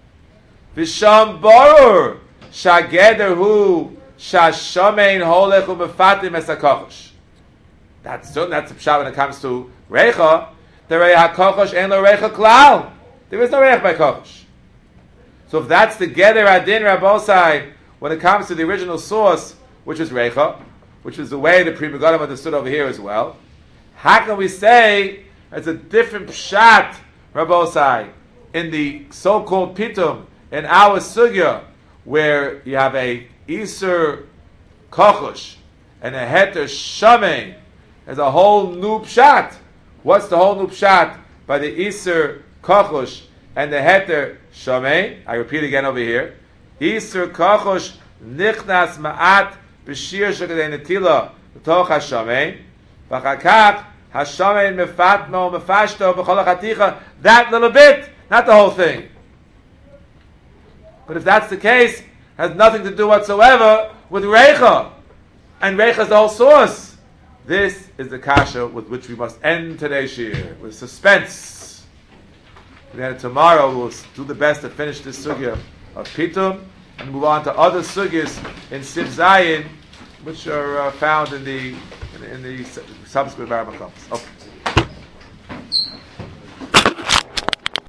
v'sham barur shageder hu shashamein holech u'mefatim es hakochosh. That's the pshat when it comes to recha. Terei hakochosh en lo recha klal. There is no recha by kochosh. So if that's the Geder Adin Rabbosai, when it comes to the original source, which is Recha, which is the way the Pri Megadim understood over here as well, how can we say it's a different Pshat, Rabbosai, in the so-called Pitum, in our Sugya, where you have a Isur Kochosh and a Heter Shamein, there's a whole new Pshat. What's the whole new Pshat by the Isur Kochosh and the Heter Shamein? I repeat again over here. Isur Kochosh nichnas ma'at b'shir shekadei netila l'toch ha-shamein v'chakach ha-shamein mefatmo mefashto b'chol ha-chaticha. That little bit, not the whole thing. But if that's the case, it has nothing to do whatsoever with Recha. And Recha is the whole source. This is the kasha with which we must end today's shir, with suspense. Then tomorrow we'll do the best to finish this sugya of Pitum and move on to other sugyas in Siv Zayin, which are found in the subsequent Baramakoms. Okay.